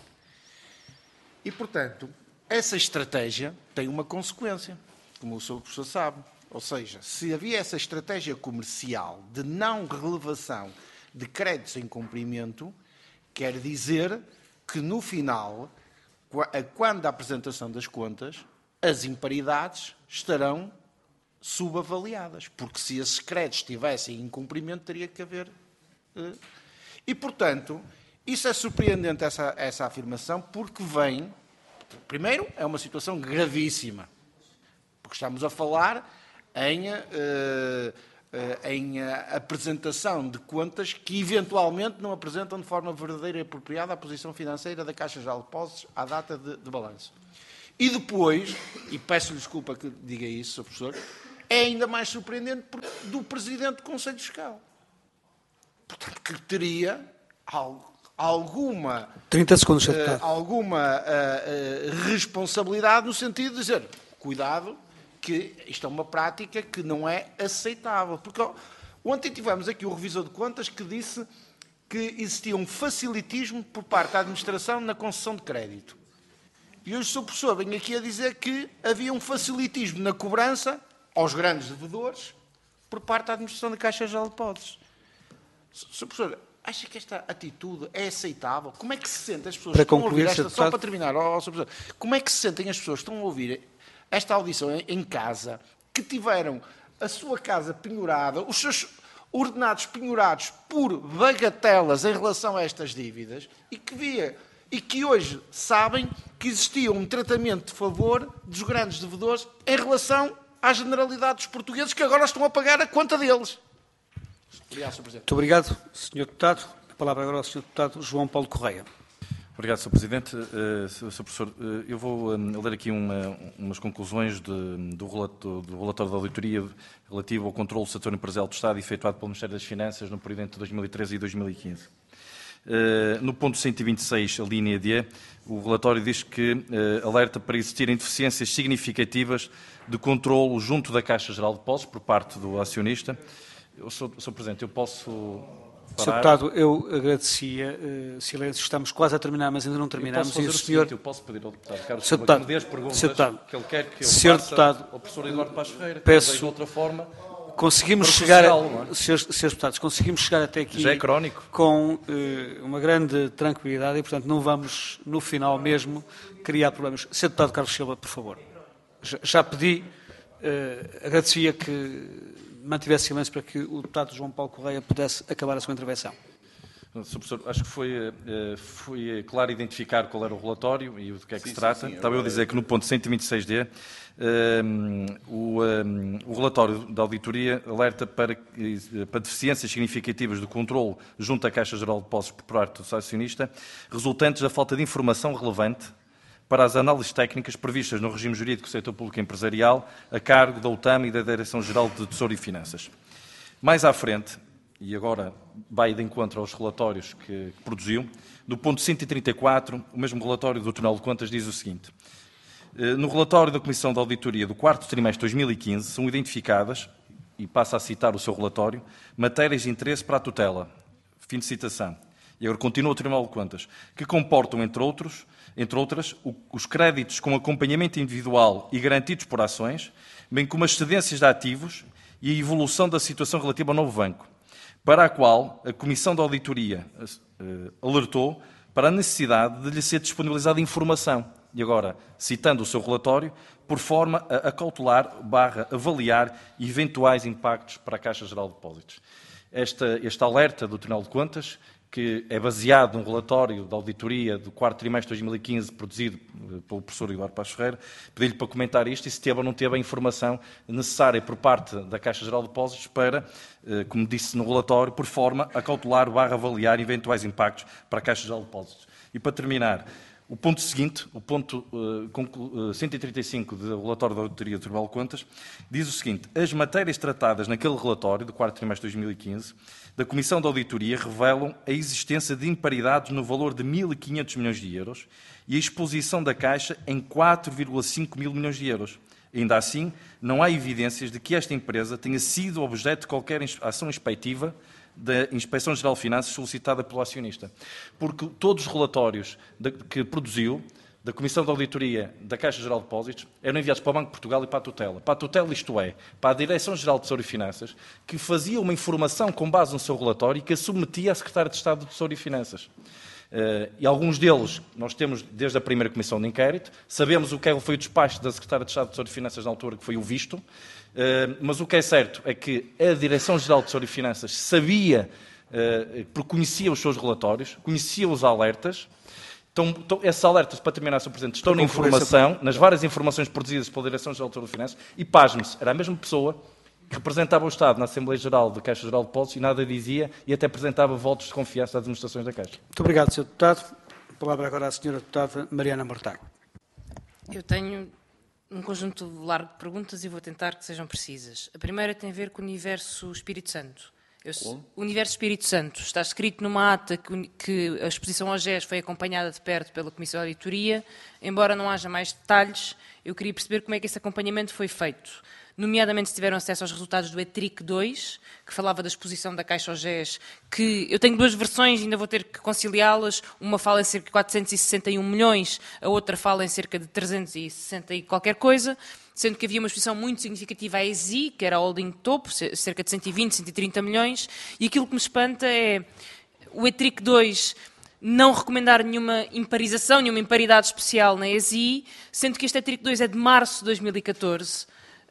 E, portanto, essa estratégia tem uma consequência, como o senhor professor sabe. Ou seja, se havia essa estratégia comercial de não relevação de créditos em cumprimento, quer dizer que, no final, quando a apresentação das contas, as imparidades estarão subavaliadas, porque se esses créditos estivessem em cumprimento, teria que haver... E, portanto, isso é surpreendente, essa, essa afirmação, porque vem... Primeiro, é uma situação gravíssima, porque estamos a falar em, uh, uh, em uh, apresentação de contas que, eventualmente, não apresentam de forma verdadeira e apropriada a posição financeira da Caixa Geral de Depósitos à data de, de balanço. E depois, e peço-lhe desculpa que diga isso, senhor professor, é ainda mais surpreendente do Presidente do Conselho Fiscal. Portanto, que teria algo, alguma, trinta segundos, uh, alguma uh, uh, responsabilidade no sentido de dizer, cuidado, que isto é uma prática que não é aceitável. Porque ontem tivemos aqui o revisor de contas que disse que existia um facilitismo por parte da administração na concessão de crédito. E hoje o senhor professor vem aqui a dizer que havia um facilitismo na cobrança aos grandes devedores por parte da administração da Caixa Geral de Depósitos. senhor professor, acha que esta atitude é aceitável? Como é que se sentem as pessoas para que estão a concluir, ouvir esta... deputado... Só para terminar, oh, senhor professor, como é que se sentem as pessoas que estão a ouvir esta audição em casa, que tiveram a sua casa penhorada, os seus ordenados penhorados por bagatelas em relação a estas dívidas, e que via... e que hoje sabem que existia um tratamento de favor dos grandes devedores em relação à generalidade dos portugueses que agora estão a pagar a conta deles. Obrigado, senhor Presidente. Muito obrigado, senhor Deputado. A palavra agora ao senhor Deputado João Paulo Correia. Obrigado, senhor Presidente. Uh, senhor Professor, uh, eu vou um, ler aqui uma, umas conclusões de, do, relato, do relatório da auditoria relativo ao controle do setor empresarial do Estado efetuado pelo Ministério das Finanças no período entre dois mil e treze e dois mil e quinze. Uh, no ponto cento e vinte e seis, a linha D, o relatório diz que uh, alerta para existirem deficiências significativas de controlo junto da Caixa Geral de Depósitos por parte do acionista. Eu, Sr. Presidente, eu posso parar? senhor Deputado, eu agradecia, uh, silêncio, estamos quase a terminar, mas ainda não terminamos. Eu posso fazer e o o senhor... seguinte, eu posso pedir ao Deputado Carlos senhor Silva deputado, que me dê as perguntas deputado, que ele quer que eu senhor faça deputado, ao professor Eduardo Passos Ferreira, peço, que de outra forma... Conseguimos chegar, a, é? senhores, senhores deputados, conseguimos chegar até aqui Já é crónico. com uh, uma grande tranquilidade e, portanto, não vamos, no final mesmo, criar problemas. senhor Deputado Carlos Silva, por favor. Já, já pedi, uh, agradecia que mantivesse silêncio para que o Deputado João Paulo Correia pudesse acabar a sua intervenção. senhor Professor, acho que foi, foi claro identificar qual era o relatório e do que é que sim, se trata. Sim, sim, Estava eu a dizer que no ponto cento e vinte e seis D um, o, um, o relatório da auditoria alerta para, para deficiências significativas do controle junto à Caixa Geral de Depósitos por parte do acionista, resultantes da falta de informação relevante para as análises técnicas previstas no regime jurídico do setor público empresarial a cargo da U T A M e da Direção-Geral de Tesouro e Finanças. Mais à frente, e agora vai de encontro aos relatórios que produziu, no ponto cento e trinta e quatro, o mesmo relatório do Tribunal de Contas diz o seguinte: no relatório da Comissão de Auditoria do quarto trimestre de dois mil e quinze são identificadas, e passa a citar o seu relatório, matérias de interesse para a tutela, fim de citação, e agora continua o Tribunal de Contas, que comportam, entre outros, entre outras, os créditos com acompanhamento individual e garantidos por ações, bem como as cedências de ativos e a evolução da situação relativa ao novo banco, para a qual a Comissão de Auditoria uh, alertou para a necessidade de lhe ser disponibilizada informação. E agora, citando o seu relatório, por forma a acautelar barra avaliar eventuais impactos para a Caixa Geral de Depósitos. Esta, este alerta do Tribunal de Contas, que é baseado num relatório da auditoria do quarto trimestre de dois mil e quinze, produzido pelo professor Eduardo Passos Ferreira, pedi-lhe para comentar isto e se teve ou não teve a informação necessária por parte da Caixa Geral de Depósitos para, como disse no relatório, por forma a cautelar barra avaliar eventuais impactos para a Caixa Geral de Depósitos. E para terminar, o ponto seguinte, o ponto uh, cento e trinta e cinco do relatório da auditoria do Tribunal de Contas, diz o seguinte: as matérias tratadas naquele relatório do quarto trimestre de dois mil e quinze da Comissão de Auditoria revelam a existência de imparidades no valor de mil e quinhentos milhões de euros e a exposição da Caixa em quatro vírgula cinco mil milhões de euros. Ainda assim, não há evidências de que esta empresa tenha sido objeto de qualquer ação inspectiva da Inspeção-Geral de Finanças solicitada pelo acionista. Porque todos os relatórios que produziu, da Comissão de Auditoria da Caixa-Geral de Depósitos, eram enviados para o Banco de Portugal e para a tutela. Para a tutela, isto é, para a Direção-Geral de Tesouro e Finanças, que fazia uma informação com base no seu relatório e que a submetia à Secretária de Estado do Tesouro e Finanças. Uh, e alguns deles nós temos desde a primeira comissão de inquérito, sabemos o que foi o despacho da Secretária de Estado do Tesouro e Finanças na altura, que foi o visto, uh, mas o que é certo é que a Direção-Geral de Tesouro e Finanças sabia, uh, porque conhecia os seus relatórios, conhecia os alertas. Então, então, esses alertas, para terminar, Senhor Presidente, estão na informação, nas várias informações produzidas pela Direção-Geral de Tesouro e Finanças, e pasme-se, era a mesma pessoa que representava o Estado na Assembleia Geral da Caixa-Geral de Depósitos e nada dizia e até apresentava votos de confiança às administrações da Caixa. Muito obrigado, senhor Deputado. A palavra agora à senhora Deputada Mariana Mortágua. Eu tenho um conjunto largo de perguntas e vou tentar que sejam precisas. A primeira tem a ver com o universo Espírito Santo. Eu, o universo Espírito Santo está escrito numa ata que, que a exposição ao G E S foi acompanhada de perto pela Comissão de Auditoria. Embora não haja mais detalhes, eu queria perceber como é que esse acompanhamento foi feito. Nomeadamente se tiveram acesso aos resultados do E T R I C dois, que falava da exposição da Caixa ao G E S, que eu tenho duas versões, ainda vou ter que conciliá-las. Uma fala em cerca de quatrocentos e sessenta e um milhões, a outra fala em cerca de trezentos e sessenta e qualquer coisa, sendo que havia uma exposição muito significativa à E S I, que era a holding de topo, cerca de cento e vinte, cento e trinta milhões, e aquilo que me espanta é o E T R I C dois não recomendar nenhuma imparização, nenhuma imparidade especial na E S I, sendo que este E T R I C dois é de março de dois mil e catorze,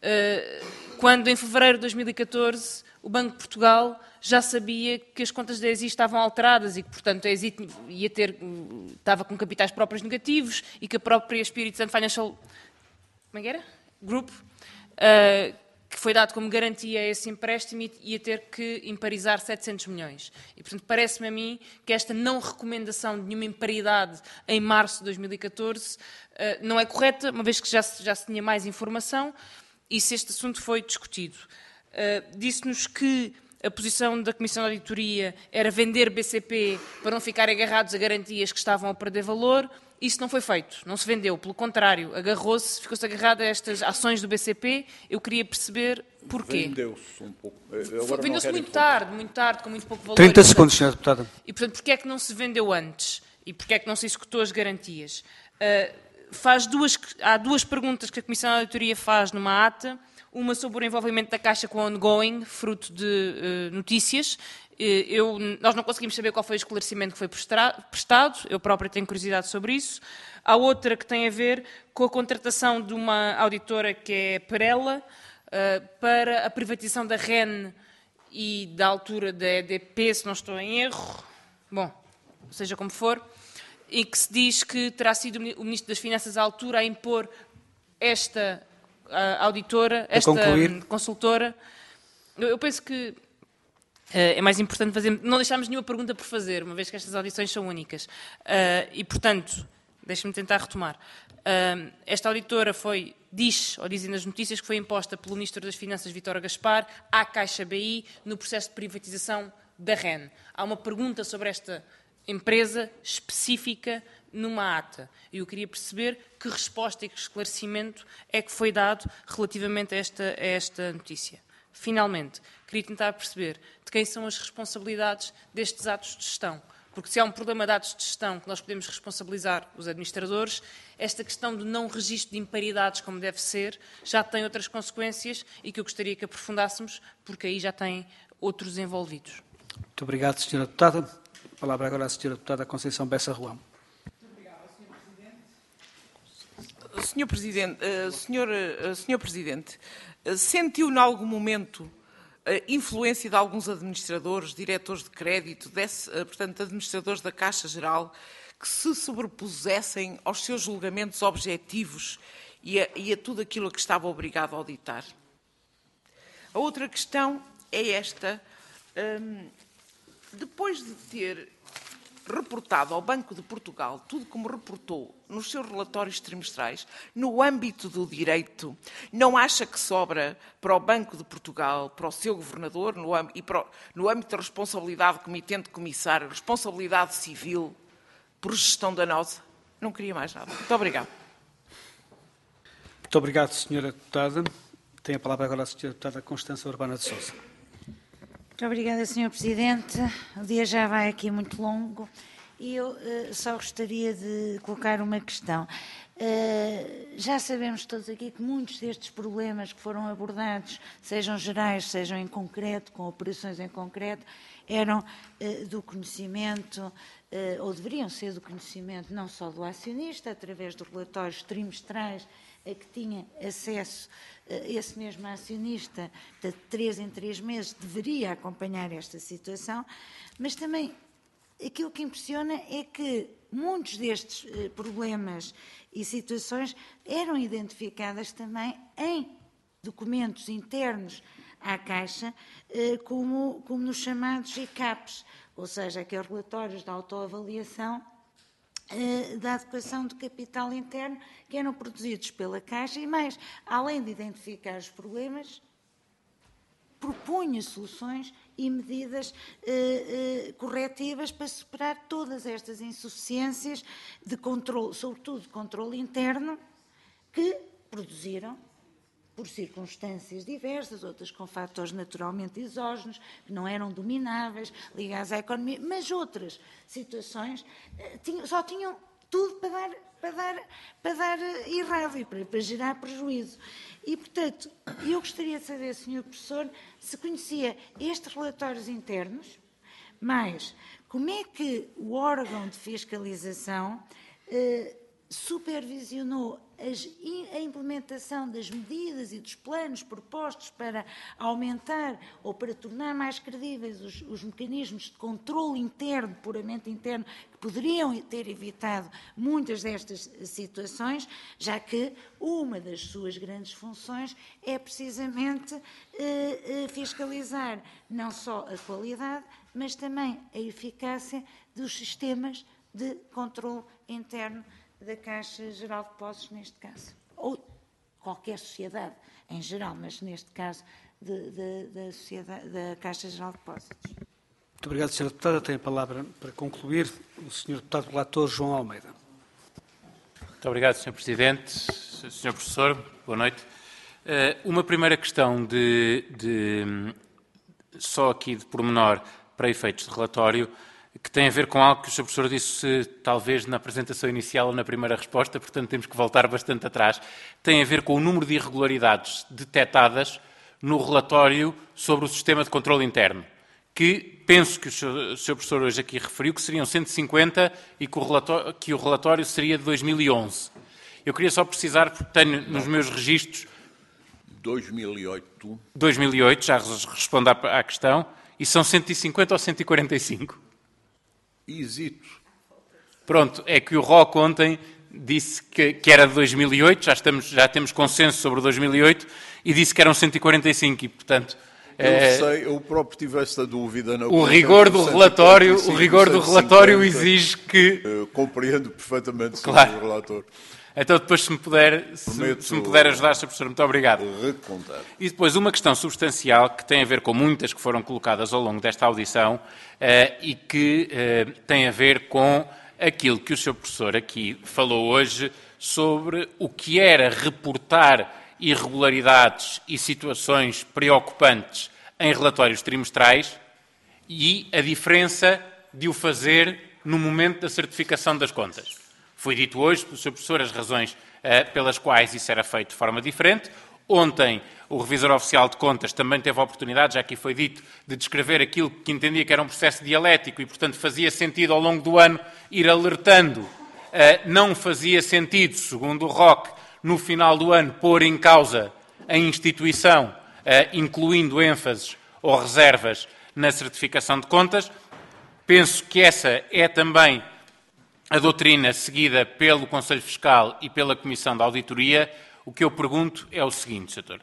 quando em fevereiro de dois mil e catorze o Banco de Portugal já sabia que as contas da E S I estavam alteradas e que, portanto, a E S I ia ter, estava com capitais próprios negativos e que a própria Espírito Santo Financial como é que era? Group, uh, que foi dado como garantia a esse empréstimo e ia ter que imparizar setecentos milhões. E, portanto, parece-me a mim que esta não recomendação de nenhuma imparidade em março de dois mil e catorze uh, não é correta, uma vez que já se, já se tinha mais informação. E se este assunto foi discutido. Uh, disse-nos que a posição da Comissão de Auditoria era vender B C P para não ficar agarrados a garantias que estavam a perder valor. Isso não foi feito, não se vendeu, pelo contrário, agarrou-se, ficou-se agarrado a estas ações do B C P. Eu queria perceber porquê. Vendeu-se um pouco. Vendeu-se muito informar. tarde, muito tarde, com muito pouco valor. trinta segundos, senhora Deputada. E, portanto, porquê é que não se vendeu antes? E porquê é que não se executou as garantias? Uh, Faz duas, há duas perguntas que a Comissão de Auditoria faz numa ata, uma sobre o envolvimento da Caixa com o ongoing, fruto de uh, notícias. Eu, nós não conseguimos saber qual foi o esclarecimento que foi prestado, eu própria tenho curiosidade sobre isso. Há outra que tem a ver com a contratação de uma auditora que é Perella, uh, para a privatização da R E N e da altura da E D P, se não estou em erro. Bom, seja como for. Em que se diz que terá sido o Ministro das Finanças à altura a impor esta a auditora, esta consultora. Eu, eu penso que uh, é mais importante fazer... Não deixarmos nenhuma pergunta por fazer, uma vez que estas audições são únicas. Uh, e, portanto, deixe-me tentar retomar. Uh, esta auditora foi, diz, ou dizem nas notícias, que foi imposta pelo Ministro das Finanças, Vítor Gaspar, à Caixa B I, no processo de privatização da R E N. Há uma pergunta sobre esta empresa específica numa ata. E eu queria perceber que resposta e que esclarecimento é que foi dado relativamente a esta, a esta notícia. Finalmente, queria tentar perceber de quem são as responsabilidades destes atos de gestão. Porque se há um problema de atos de gestão que nós podemos responsabilizar os administradores, esta questão do não registro de imparidades como deve ser já tem outras consequências e que eu gostaria que aprofundássemos, porque aí já tem outros envolvidos. Muito obrigado, senhora Deputada. A palavra agora à senhora Deputada Conceição Bessa Ruão. Muito obrigada, senhor Presidente. senhor Presidente, uh, senhor, uh, senhor Presidente, uh, sentiu em algum momento a influência de alguns administradores, diretores de crédito, desse, uh, portanto, administradores da Caixa Geral, que se sobrepusessem aos seus julgamentos objetivos e a, e a tudo aquilo a que estava obrigado a auditar? A outra questão é esta. Um, Depois de ter reportado ao Banco de Portugal tudo como reportou nos seus relatórios trimestrais, no âmbito do direito, não acha que sobra para o Banco de Portugal, para o seu governador, no, e para o, no âmbito da responsabilidade de comitente comissário, responsabilidade civil, por gestão danosa? Não queria mais nada. Muito obrigado. Muito obrigado, senhora Deputada. Tem a palavra agora a senhora Deputada Constança Urbana de Sousa. Muito obrigada, senhor Presidente. O dia já vai aqui muito longo e eu uh, só gostaria de colocar uma questão. Uh, já sabemos todos aqui que muitos destes problemas que foram abordados, sejam gerais, sejam em concreto, com operações em concreto, eram uh, do conhecimento, uh, ou deveriam ser do conhecimento não só do acionista, através dos relatórios trimestrais a que tinha acesso uh, esse mesmo acionista, de três em três meses, deveria acompanhar esta situação, mas também aquilo que impressiona é que muitos destes uh, problemas e situações eram identificadas também em documentos internos à Caixa, uh, como, como nos chamados I C A Ps, ou seja, aqueles relatórios de autoavaliação uh, da adequação de capital interno que eram produzidos pela Caixa e mais, além de identificar os problemas, propunha soluções e medidas eh, eh, corretivas para superar todas estas insuficiências de controle, sobretudo de controle interno, que produziram, por circunstâncias diversas, outras com fatores naturalmente exógenos, que não eram domináveis, ligados à economia, mas outras situações eh, tinham, só tinham tudo para dar, para dar, para dar errado e para, para gerar prejuízo. E, portanto, eu gostaria de saber, senhor Professor, se conhecia estes relatórios internos, mas como é que o órgão de fiscalização eh, supervisionou as, a implementação das medidas e dos planos propostos para aumentar ou para tornar mais credíveis os, os mecanismos de controle interno, puramente interno, que poderiam ter evitado muitas destas situações, já que uma das suas grandes funções é precisamente eh, eh, fiscalizar não só a qualidade, mas também a eficácia dos sistemas de controle interno da Caixa Geral de Depósitos, neste caso, ou qualquer sociedade em geral, mas neste caso de, de, da, sociedade, da Caixa Geral de Depósitos. Muito obrigado, senhora Deputada. Tem a palavra para concluir o senhor Deputado Relator João Almeida. Muito obrigado, senhor Presidente. senhor Professor, boa noite. Uma primeira questão de, de só aqui de pormenor para efeitos de relatório, que tem a ver com algo que o senhor Professor disse talvez na apresentação inicial ou na primeira resposta, portanto temos que voltar bastante atrás. Tem a ver com o número de irregularidades detectadas no relatório sobre o sistema de controle interno, que penso que o senhor Professor hoje aqui referiu que seriam cento e cinquenta e que o relatório, que o relatório seria de dois mil e onze. Eu queria só precisar, porque tenho nos meus registros... dois mil e oito. dois mil e oito, já respondo à, à questão. E são cento e cinquenta ou cento e quarenta e cinco? Hesito. Pronto, é que o R O C ontem disse que, que era de dois mil e oito, já, estamos, já temos consenso sobre dois mil e oito, e disse que eram cento e quarenta e cinco, e portanto... Eu é, sei, eu próprio tive esta dúvida. Na o rigor do relatório, o rigor do relatório exige que... Uh, compreendo perfeitamente, senhor claro. Relator. Então, depois, se me puder, se, se me puder ajudar, senhor Professor, muito obrigado. Recontar. E depois, uma questão substancial que tem a ver com muitas que foram colocadas ao longo desta audição uh, e que uh, tem a ver com aquilo que o senhor Professor aqui falou hoje sobre o que era reportar irregularidades e situações preocupantes em relatórios trimestrais e a diferença de o fazer no momento da certificação das contas. Foi dito hoje pelo senhor Professor as razões uh, pelas quais isso era feito de forma diferente. Ontem, o Revisor Oficial de Contas também teve a oportunidade, já aqui foi dito, de descrever aquilo que entendia que era um processo dialético e, portanto, fazia sentido ao longo do ano ir alertando. Uh, não fazia sentido, segundo o R O C, no final do ano, pôr em causa a instituição, uh, incluindo ênfases ou reservas na certificação de contas. Penso que essa é também a doutrina seguida pelo Conselho Fiscal e pela Comissão de Auditoria. O que eu pergunto é o seguinte, senhor.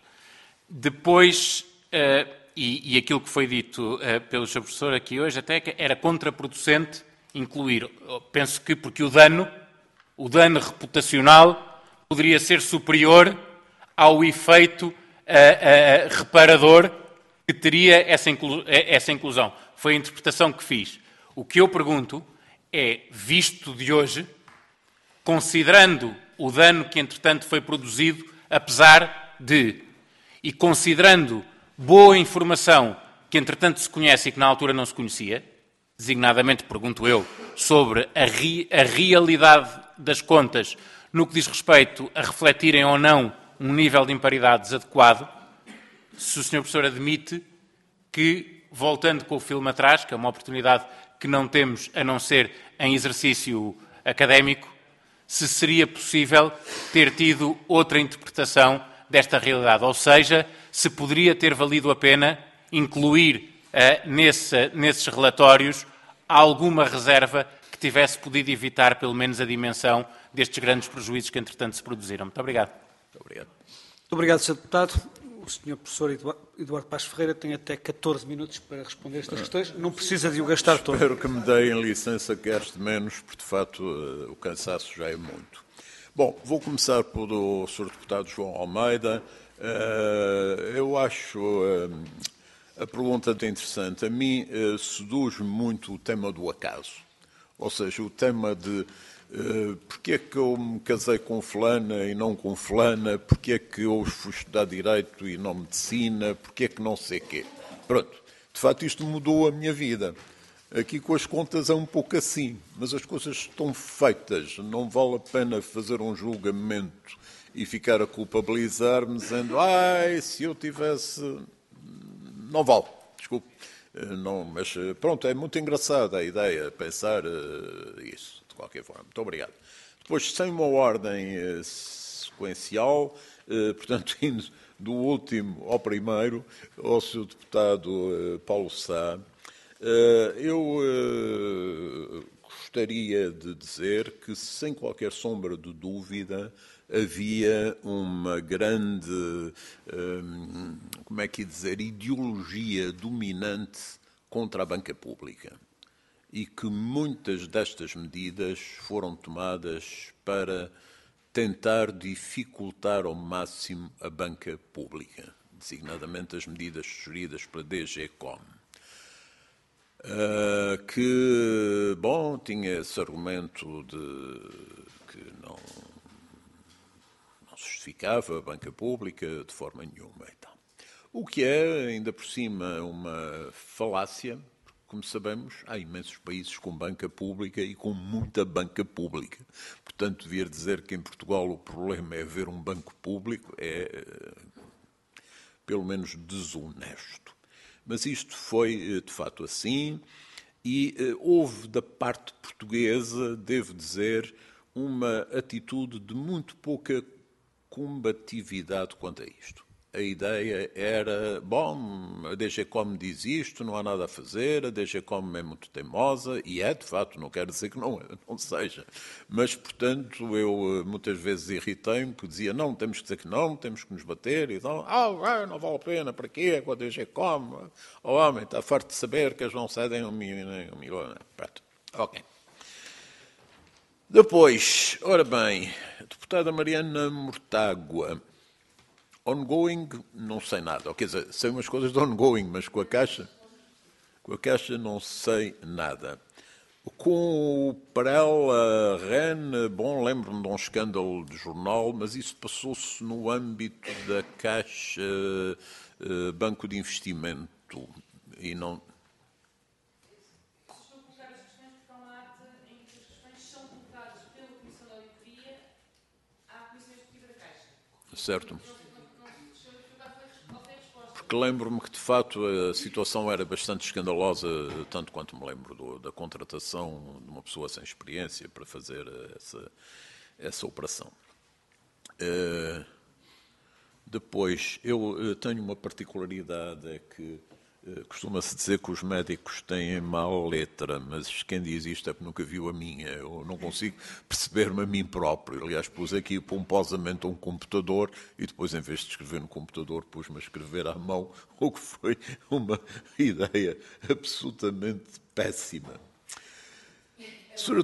Depois, uh, e, e aquilo que foi dito uh, pelo senhor Professor aqui hoje, até que era contraproducente incluir, penso que porque o dano, o dano reputacional poderia ser superior ao efeito uh, uh, reparador que teria essa, inclu essa inclusão. Foi a interpretação que fiz. O que eu pergunto é, visto de hoje, considerando o dano que, entretanto, foi produzido apesar de, e considerando boa informação que entretanto se conhece e que na altura não se conhecia, designadamente, pergunto eu, sobre a, ri, a realidade das contas no que diz respeito a refletirem ou não um nível de imparidades adequado, se o senhor Professor admite que, voltando com o filme atrás, que é uma oportunidade que não temos a não ser em exercício académico, se seria possível ter tido outra interpretação desta realidade, ou seja, se poderia ter valido a pena incluir uh, nesse, nesses relatórios alguma reserva que tivesse podido evitar, pelo menos, a dimensão destes grandes prejuízos que, entretanto, se produziram. Muito obrigado. Muito obrigado. Muito obrigado, senhor Deputado. O senhor Professor Eduardo Paes Ferreira tem até catorze minutos para responder estas questões. Não precisa de o gastar todo. Espero que me deem licença que gaste menos, porque, de facto, o cansaço já é muito. Bom, vou começar pelo senhor Deputado João Almeida. Eu acho a pergunta interessante. A mim seduz-me muito o tema do acaso. Ou seja, o tema de uh, porque é que eu me casei com fulana e não com fulana, porque é que eu fui estudar Direito e não Medicina, porque é que não sei quê. Pronto, de facto isto mudou a minha vida. Aqui com as contas é um pouco assim, mas as coisas estão feitas, não vale a pena fazer um julgamento e ficar a culpabilizar-me dizendo, ai, se eu tivesse... Não vale, desculpe. Não, mas pronto, é muito engraçada a ideia, pensar uh, isso, de qualquer forma. Muito obrigado. Depois, sem uma ordem uh, sequencial, uh, portanto, indo do último ao primeiro, ao senhor Deputado uh, Paulo Sá, uh, eu uh, gostaria de dizer que, sem qualquer sombra de dúvida, havia uma grande, hum, como é que ia dizer, ideologia dominante contra a banca pública e que muitas destas medidas foram tomadas para tentar dificultar ao máximo a banca pública, designadamente as medidas sugeridas pela D G COM. Uh, que, bom, tinha esse argumento de que não... justificava a banca pública de forma nenhuma e tal. O que é, ainda por cima, uma falácia, porque, como sabemos, há imensos países com banca pública e com muita banca pública. Portanto, devia dizer que em Portugal o problema é haver um banco público, é, pelo menos, desonesto. Mas isto foi, de facto, assim, e houve, da parte portuguesa, devo dizer, uma atitude de muito pouca combatividade quanto a isto. A ideia era, bom, a D G COM diz isto, não há nada a fazer, a D G COM é muito teimosa, e é, de facto, não quero dizer que não, não seja. Mas, portanto, eu muitas vezes irritei-me, porque dizia, não, temos que dizer que não, temos que nos bater, e então, ah, não vale a pena, para quê, com a D G COM? O homem está farto de saber que eles não cedem um milhão, um milhão. Pronto, ok. Depois, ora bem, a deputada Mariana Mortágua, ongoing, não sei nada. Quer dizer, sei umas coisas de ongoing, mas com a Caixa, com a Caixa não sei nada. Com o Parela Ren, bom, lembro-me de um escândalo de jornal, mas isso passou-se no âmbito da Caixa Banco de Investimento e não... Certo. Porque lembro-me que, de facto, a situação era bastante escandalosa, tanto quanto me lembro do, da contratação de uma pessoa sem experiência para fazer essa, essa operação. Uh, depois, eu tenho uma particularidade, é que uh, costuma-se dizer que os médicos têm má letra, mas quem diz isto é porque nunca viu a minha. Eu não consigo perceber-me a mim próprio. Aliás, pus aqui pomposamente um computador e depois, em vez de escrever no computador, pus-me a escrever à mão, o que foi uma ideia absolutamente péssima. Sobre...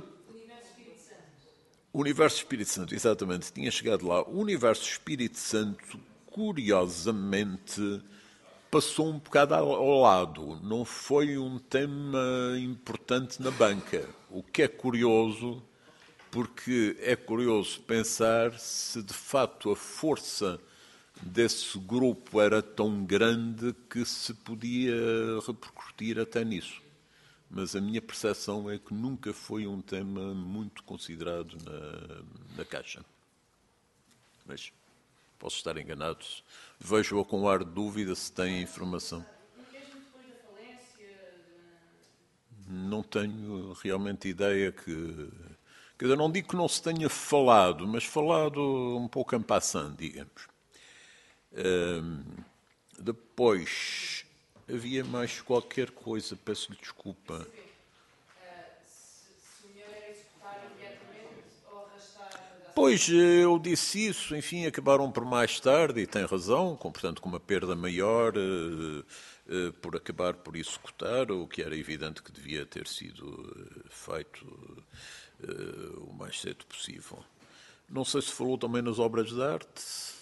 O Universo Espírito Santo, exatamente, tinha chegado lá. O Universo Espírito Santo, curiosamente, passou um bocado ao lado. Não foi um tema importante na banca. O que é curioso porque é curioso pensar se de facto a força desse grupo era tão grande que se podia repercutir até nisso. Mas a minha percepção é que nunca foi um tema muito considerado na, na Caixa. Mas posso estar enganado. Vejo-a com ar de dúvida se tem informação. Não tenho realmente ideia que... Quer dizer, não digo que não se tenha falado, mas falado um pouco en passant, digamos. Uh, depois, havia mais qualquer coisa, peço-lhe desculpa. Pois, eu disse isso, enfim, acabaram por mais tarde, e tem razão, com, portanto, com uma perda maior, uh, uh, por acabar por executar, o que era evidente que devia ter sido uh, feito uh, o mais cedo possível. Não sei se falou também nas obras de arte.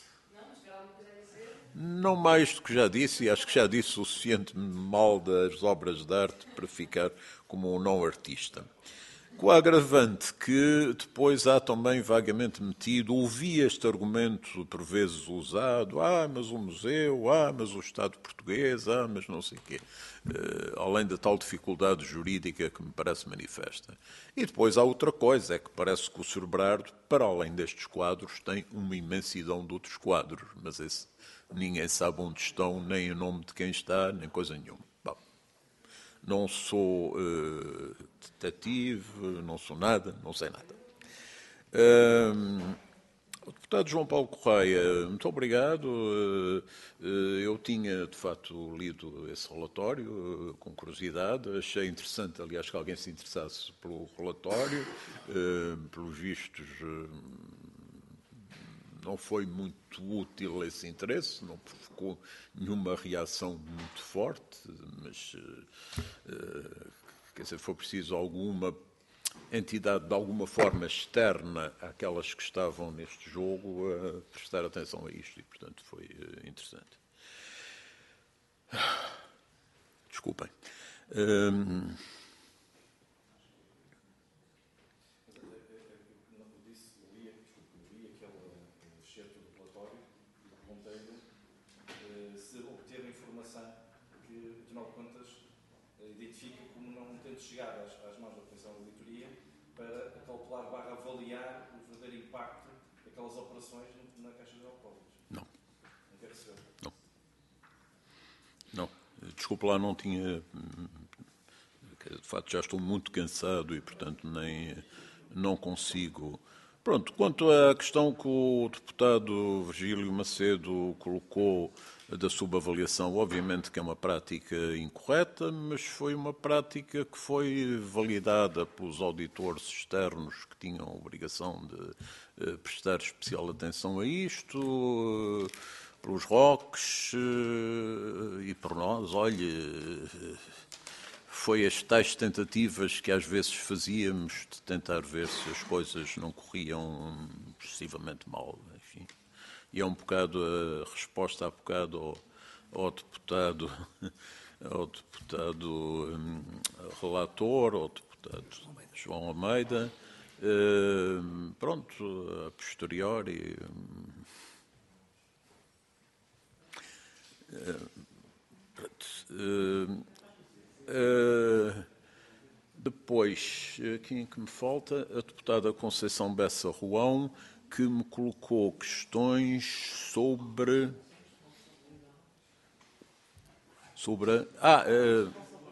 Não mais do que já disse, e acho que já disse o suficiente mal das obras de arte para ficar como um não artista. Com a agravante que depois há também vagamente metido, ouvi este argumento por vezes usado, ah, mas o museu, ah, mas o Estado português, ah, mas não sei o quê. Uh, além da tal dificuldade jurídica que me parece manifesta. E depois há outra coisa, é que parece que o senhor Berardo, para além destes quadros, tem uma imensidão de outros quadros, mas esse ninguém sabe onde estão, nem o nome de quem está, nem coisa nenhuma. Bom, não sou uh, detetive, não sou nada, não sei nada. Uh, o deputado João Paulo Correia, muito obrigado. Uh, uh, eu tinha, de facto, lido esse relatório uh, com curiosidade. Achei interessante, aliás, que alguém se interessasse pelo relatório. Uh, pelos vistos... Uh, Não foi muito útil esse interesse, não provocou nenhuma reação muito forte, mas, uh, quer dizer, foi preciso alguma entidade, de alguma forma externa àquelas que estavam neste jogo, a prestar atenção a isto, e, portanto, foi uh, interessante. Desculpem. Um, chegar às, às mãos da Comissão de Auditoria para calcular barra avaliar o verdadeiro impacto daquelas operações na Caixa Geral de Depósitos. Não. Não quer receber? Não. Não. Desculpe lá, não tinha... De facto, já estou muito cansado e, portanto, nem não consigo... Pronto, quanto à questão que o deputado Virgílio Macedo colocou da subavaliação, obviamente que é uma prática incorreta, mas foi uma prática que foi validada pelos auditores externos que tinham a obrigação de uh, prestar especial atenção a isto, uh, pelos R O Cs uh, e por nós. Olha, uh, foi as tais tentativas que às vezes fazíamos de tentar ver se as coisas não corriam excessivamente mal, enfim. E é um bocado a resposta há bocado ao, ao deputado, ao deputado um, relator, ao deputado João Almeida. Uh, pronto, a posteriori. Uh, uh, uh, depois, quem que me falta? A deputada Conceição Bessa Ruão, que me colocou questões sobre... Sobre a... Ah, uh,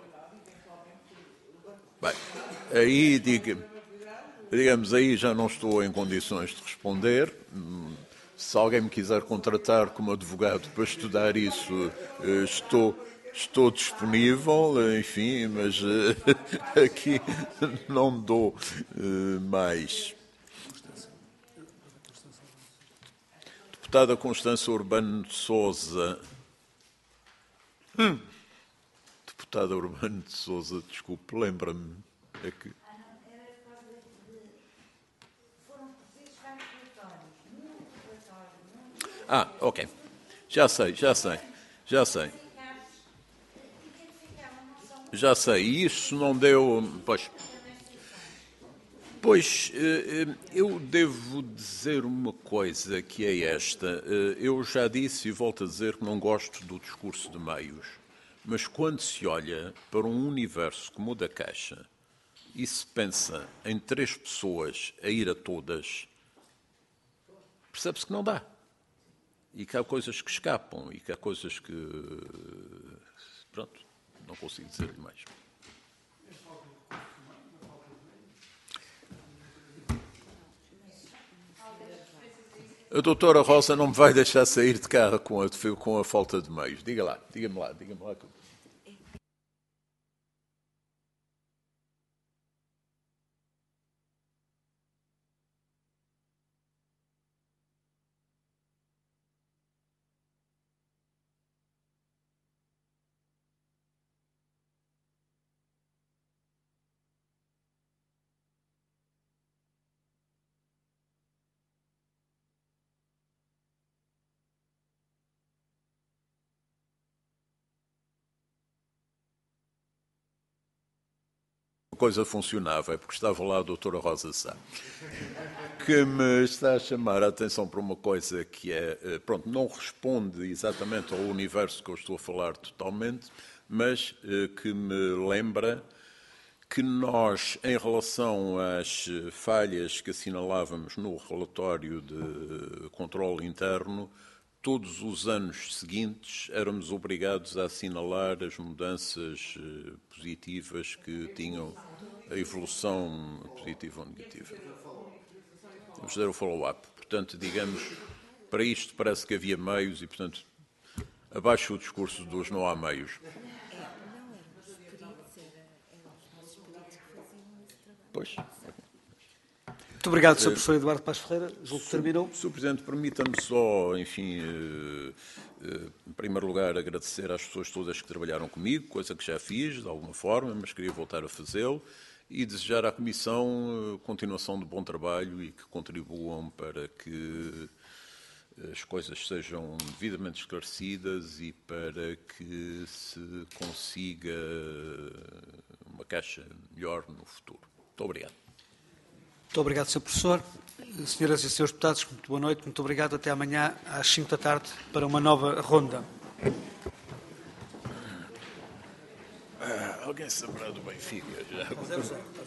bem, aí, diga, digamos, aí já não estou em condições de responder. Se alguém me quiser contratar como advogado para estudar isso, uh, estou... Estou disponível, enfim, mas uh, aqui não dou uh, mais. Deputada Constança Urbano de Sousa. Hum. Deputada Urbano de Sousa, desculpe, lembra-me. É que... Ah, ok. Já sei, já sei, já sei. Já sei, isso não deu... Pois, Pois, eu devo dizer uma coisa que é esta. Eu já disse e volto a dizer que não gosto do discurso de meios, mas quando se olha para um universo como o da Caixa e se pensa em três pessoas a ir a todas, percebe-se que não dá. E que há coisas que escapam e que há coisas que... Pronto, não consigo dizer-lhe mais. A doutora Rosa não me vai deixar sair de casa com a, com a falta de meios. Diga lá, diga-me lá, diga-me lá. Coisa funcionava, é porque estava lá a doutora Rosa Sá, que me está a chamar a atenção para uma coisa que é, pronto, não responde exatamente ao universo que eu estou a falar totalmente, mas que me lembra que nós, em relação às falhas que assinalávamos no relatório de controle interno, todos os anos seguintes éramos obrigados a assinalar as mudanças positivas que tinham a evolução positiva ou negativa. Vamos fazer o follow-up. Portanto, digamos, para isto parece que havia meios e, portanto, abaixo o discurso dos não há meios. Pois. Muito obrigado, senhor Professor Eduardo Paz Ferreira. Julgo que terminou. senhor Presidente, permita-me só, enfim, em primeiro lugar, agradecer às pessoas todas que trabalharam comigo, coisa que já fiz, de alguma forma, mas queria voltar a fazê-lo, e desejar à Comissão continuação de bom trabalho e que contribuam para que as coisas sejam devidamente esclarecidas e para que se consiga uma Caixa melhor no futuro. Muito obrigado. Muito obrigado, senhor Professor. Senhoras e senhores deputados, muito boa noite. Muito obrigado. Até amanhã, às cinco da tarde, para uma nova ronda. Ah, alguém saberá do Benfica já?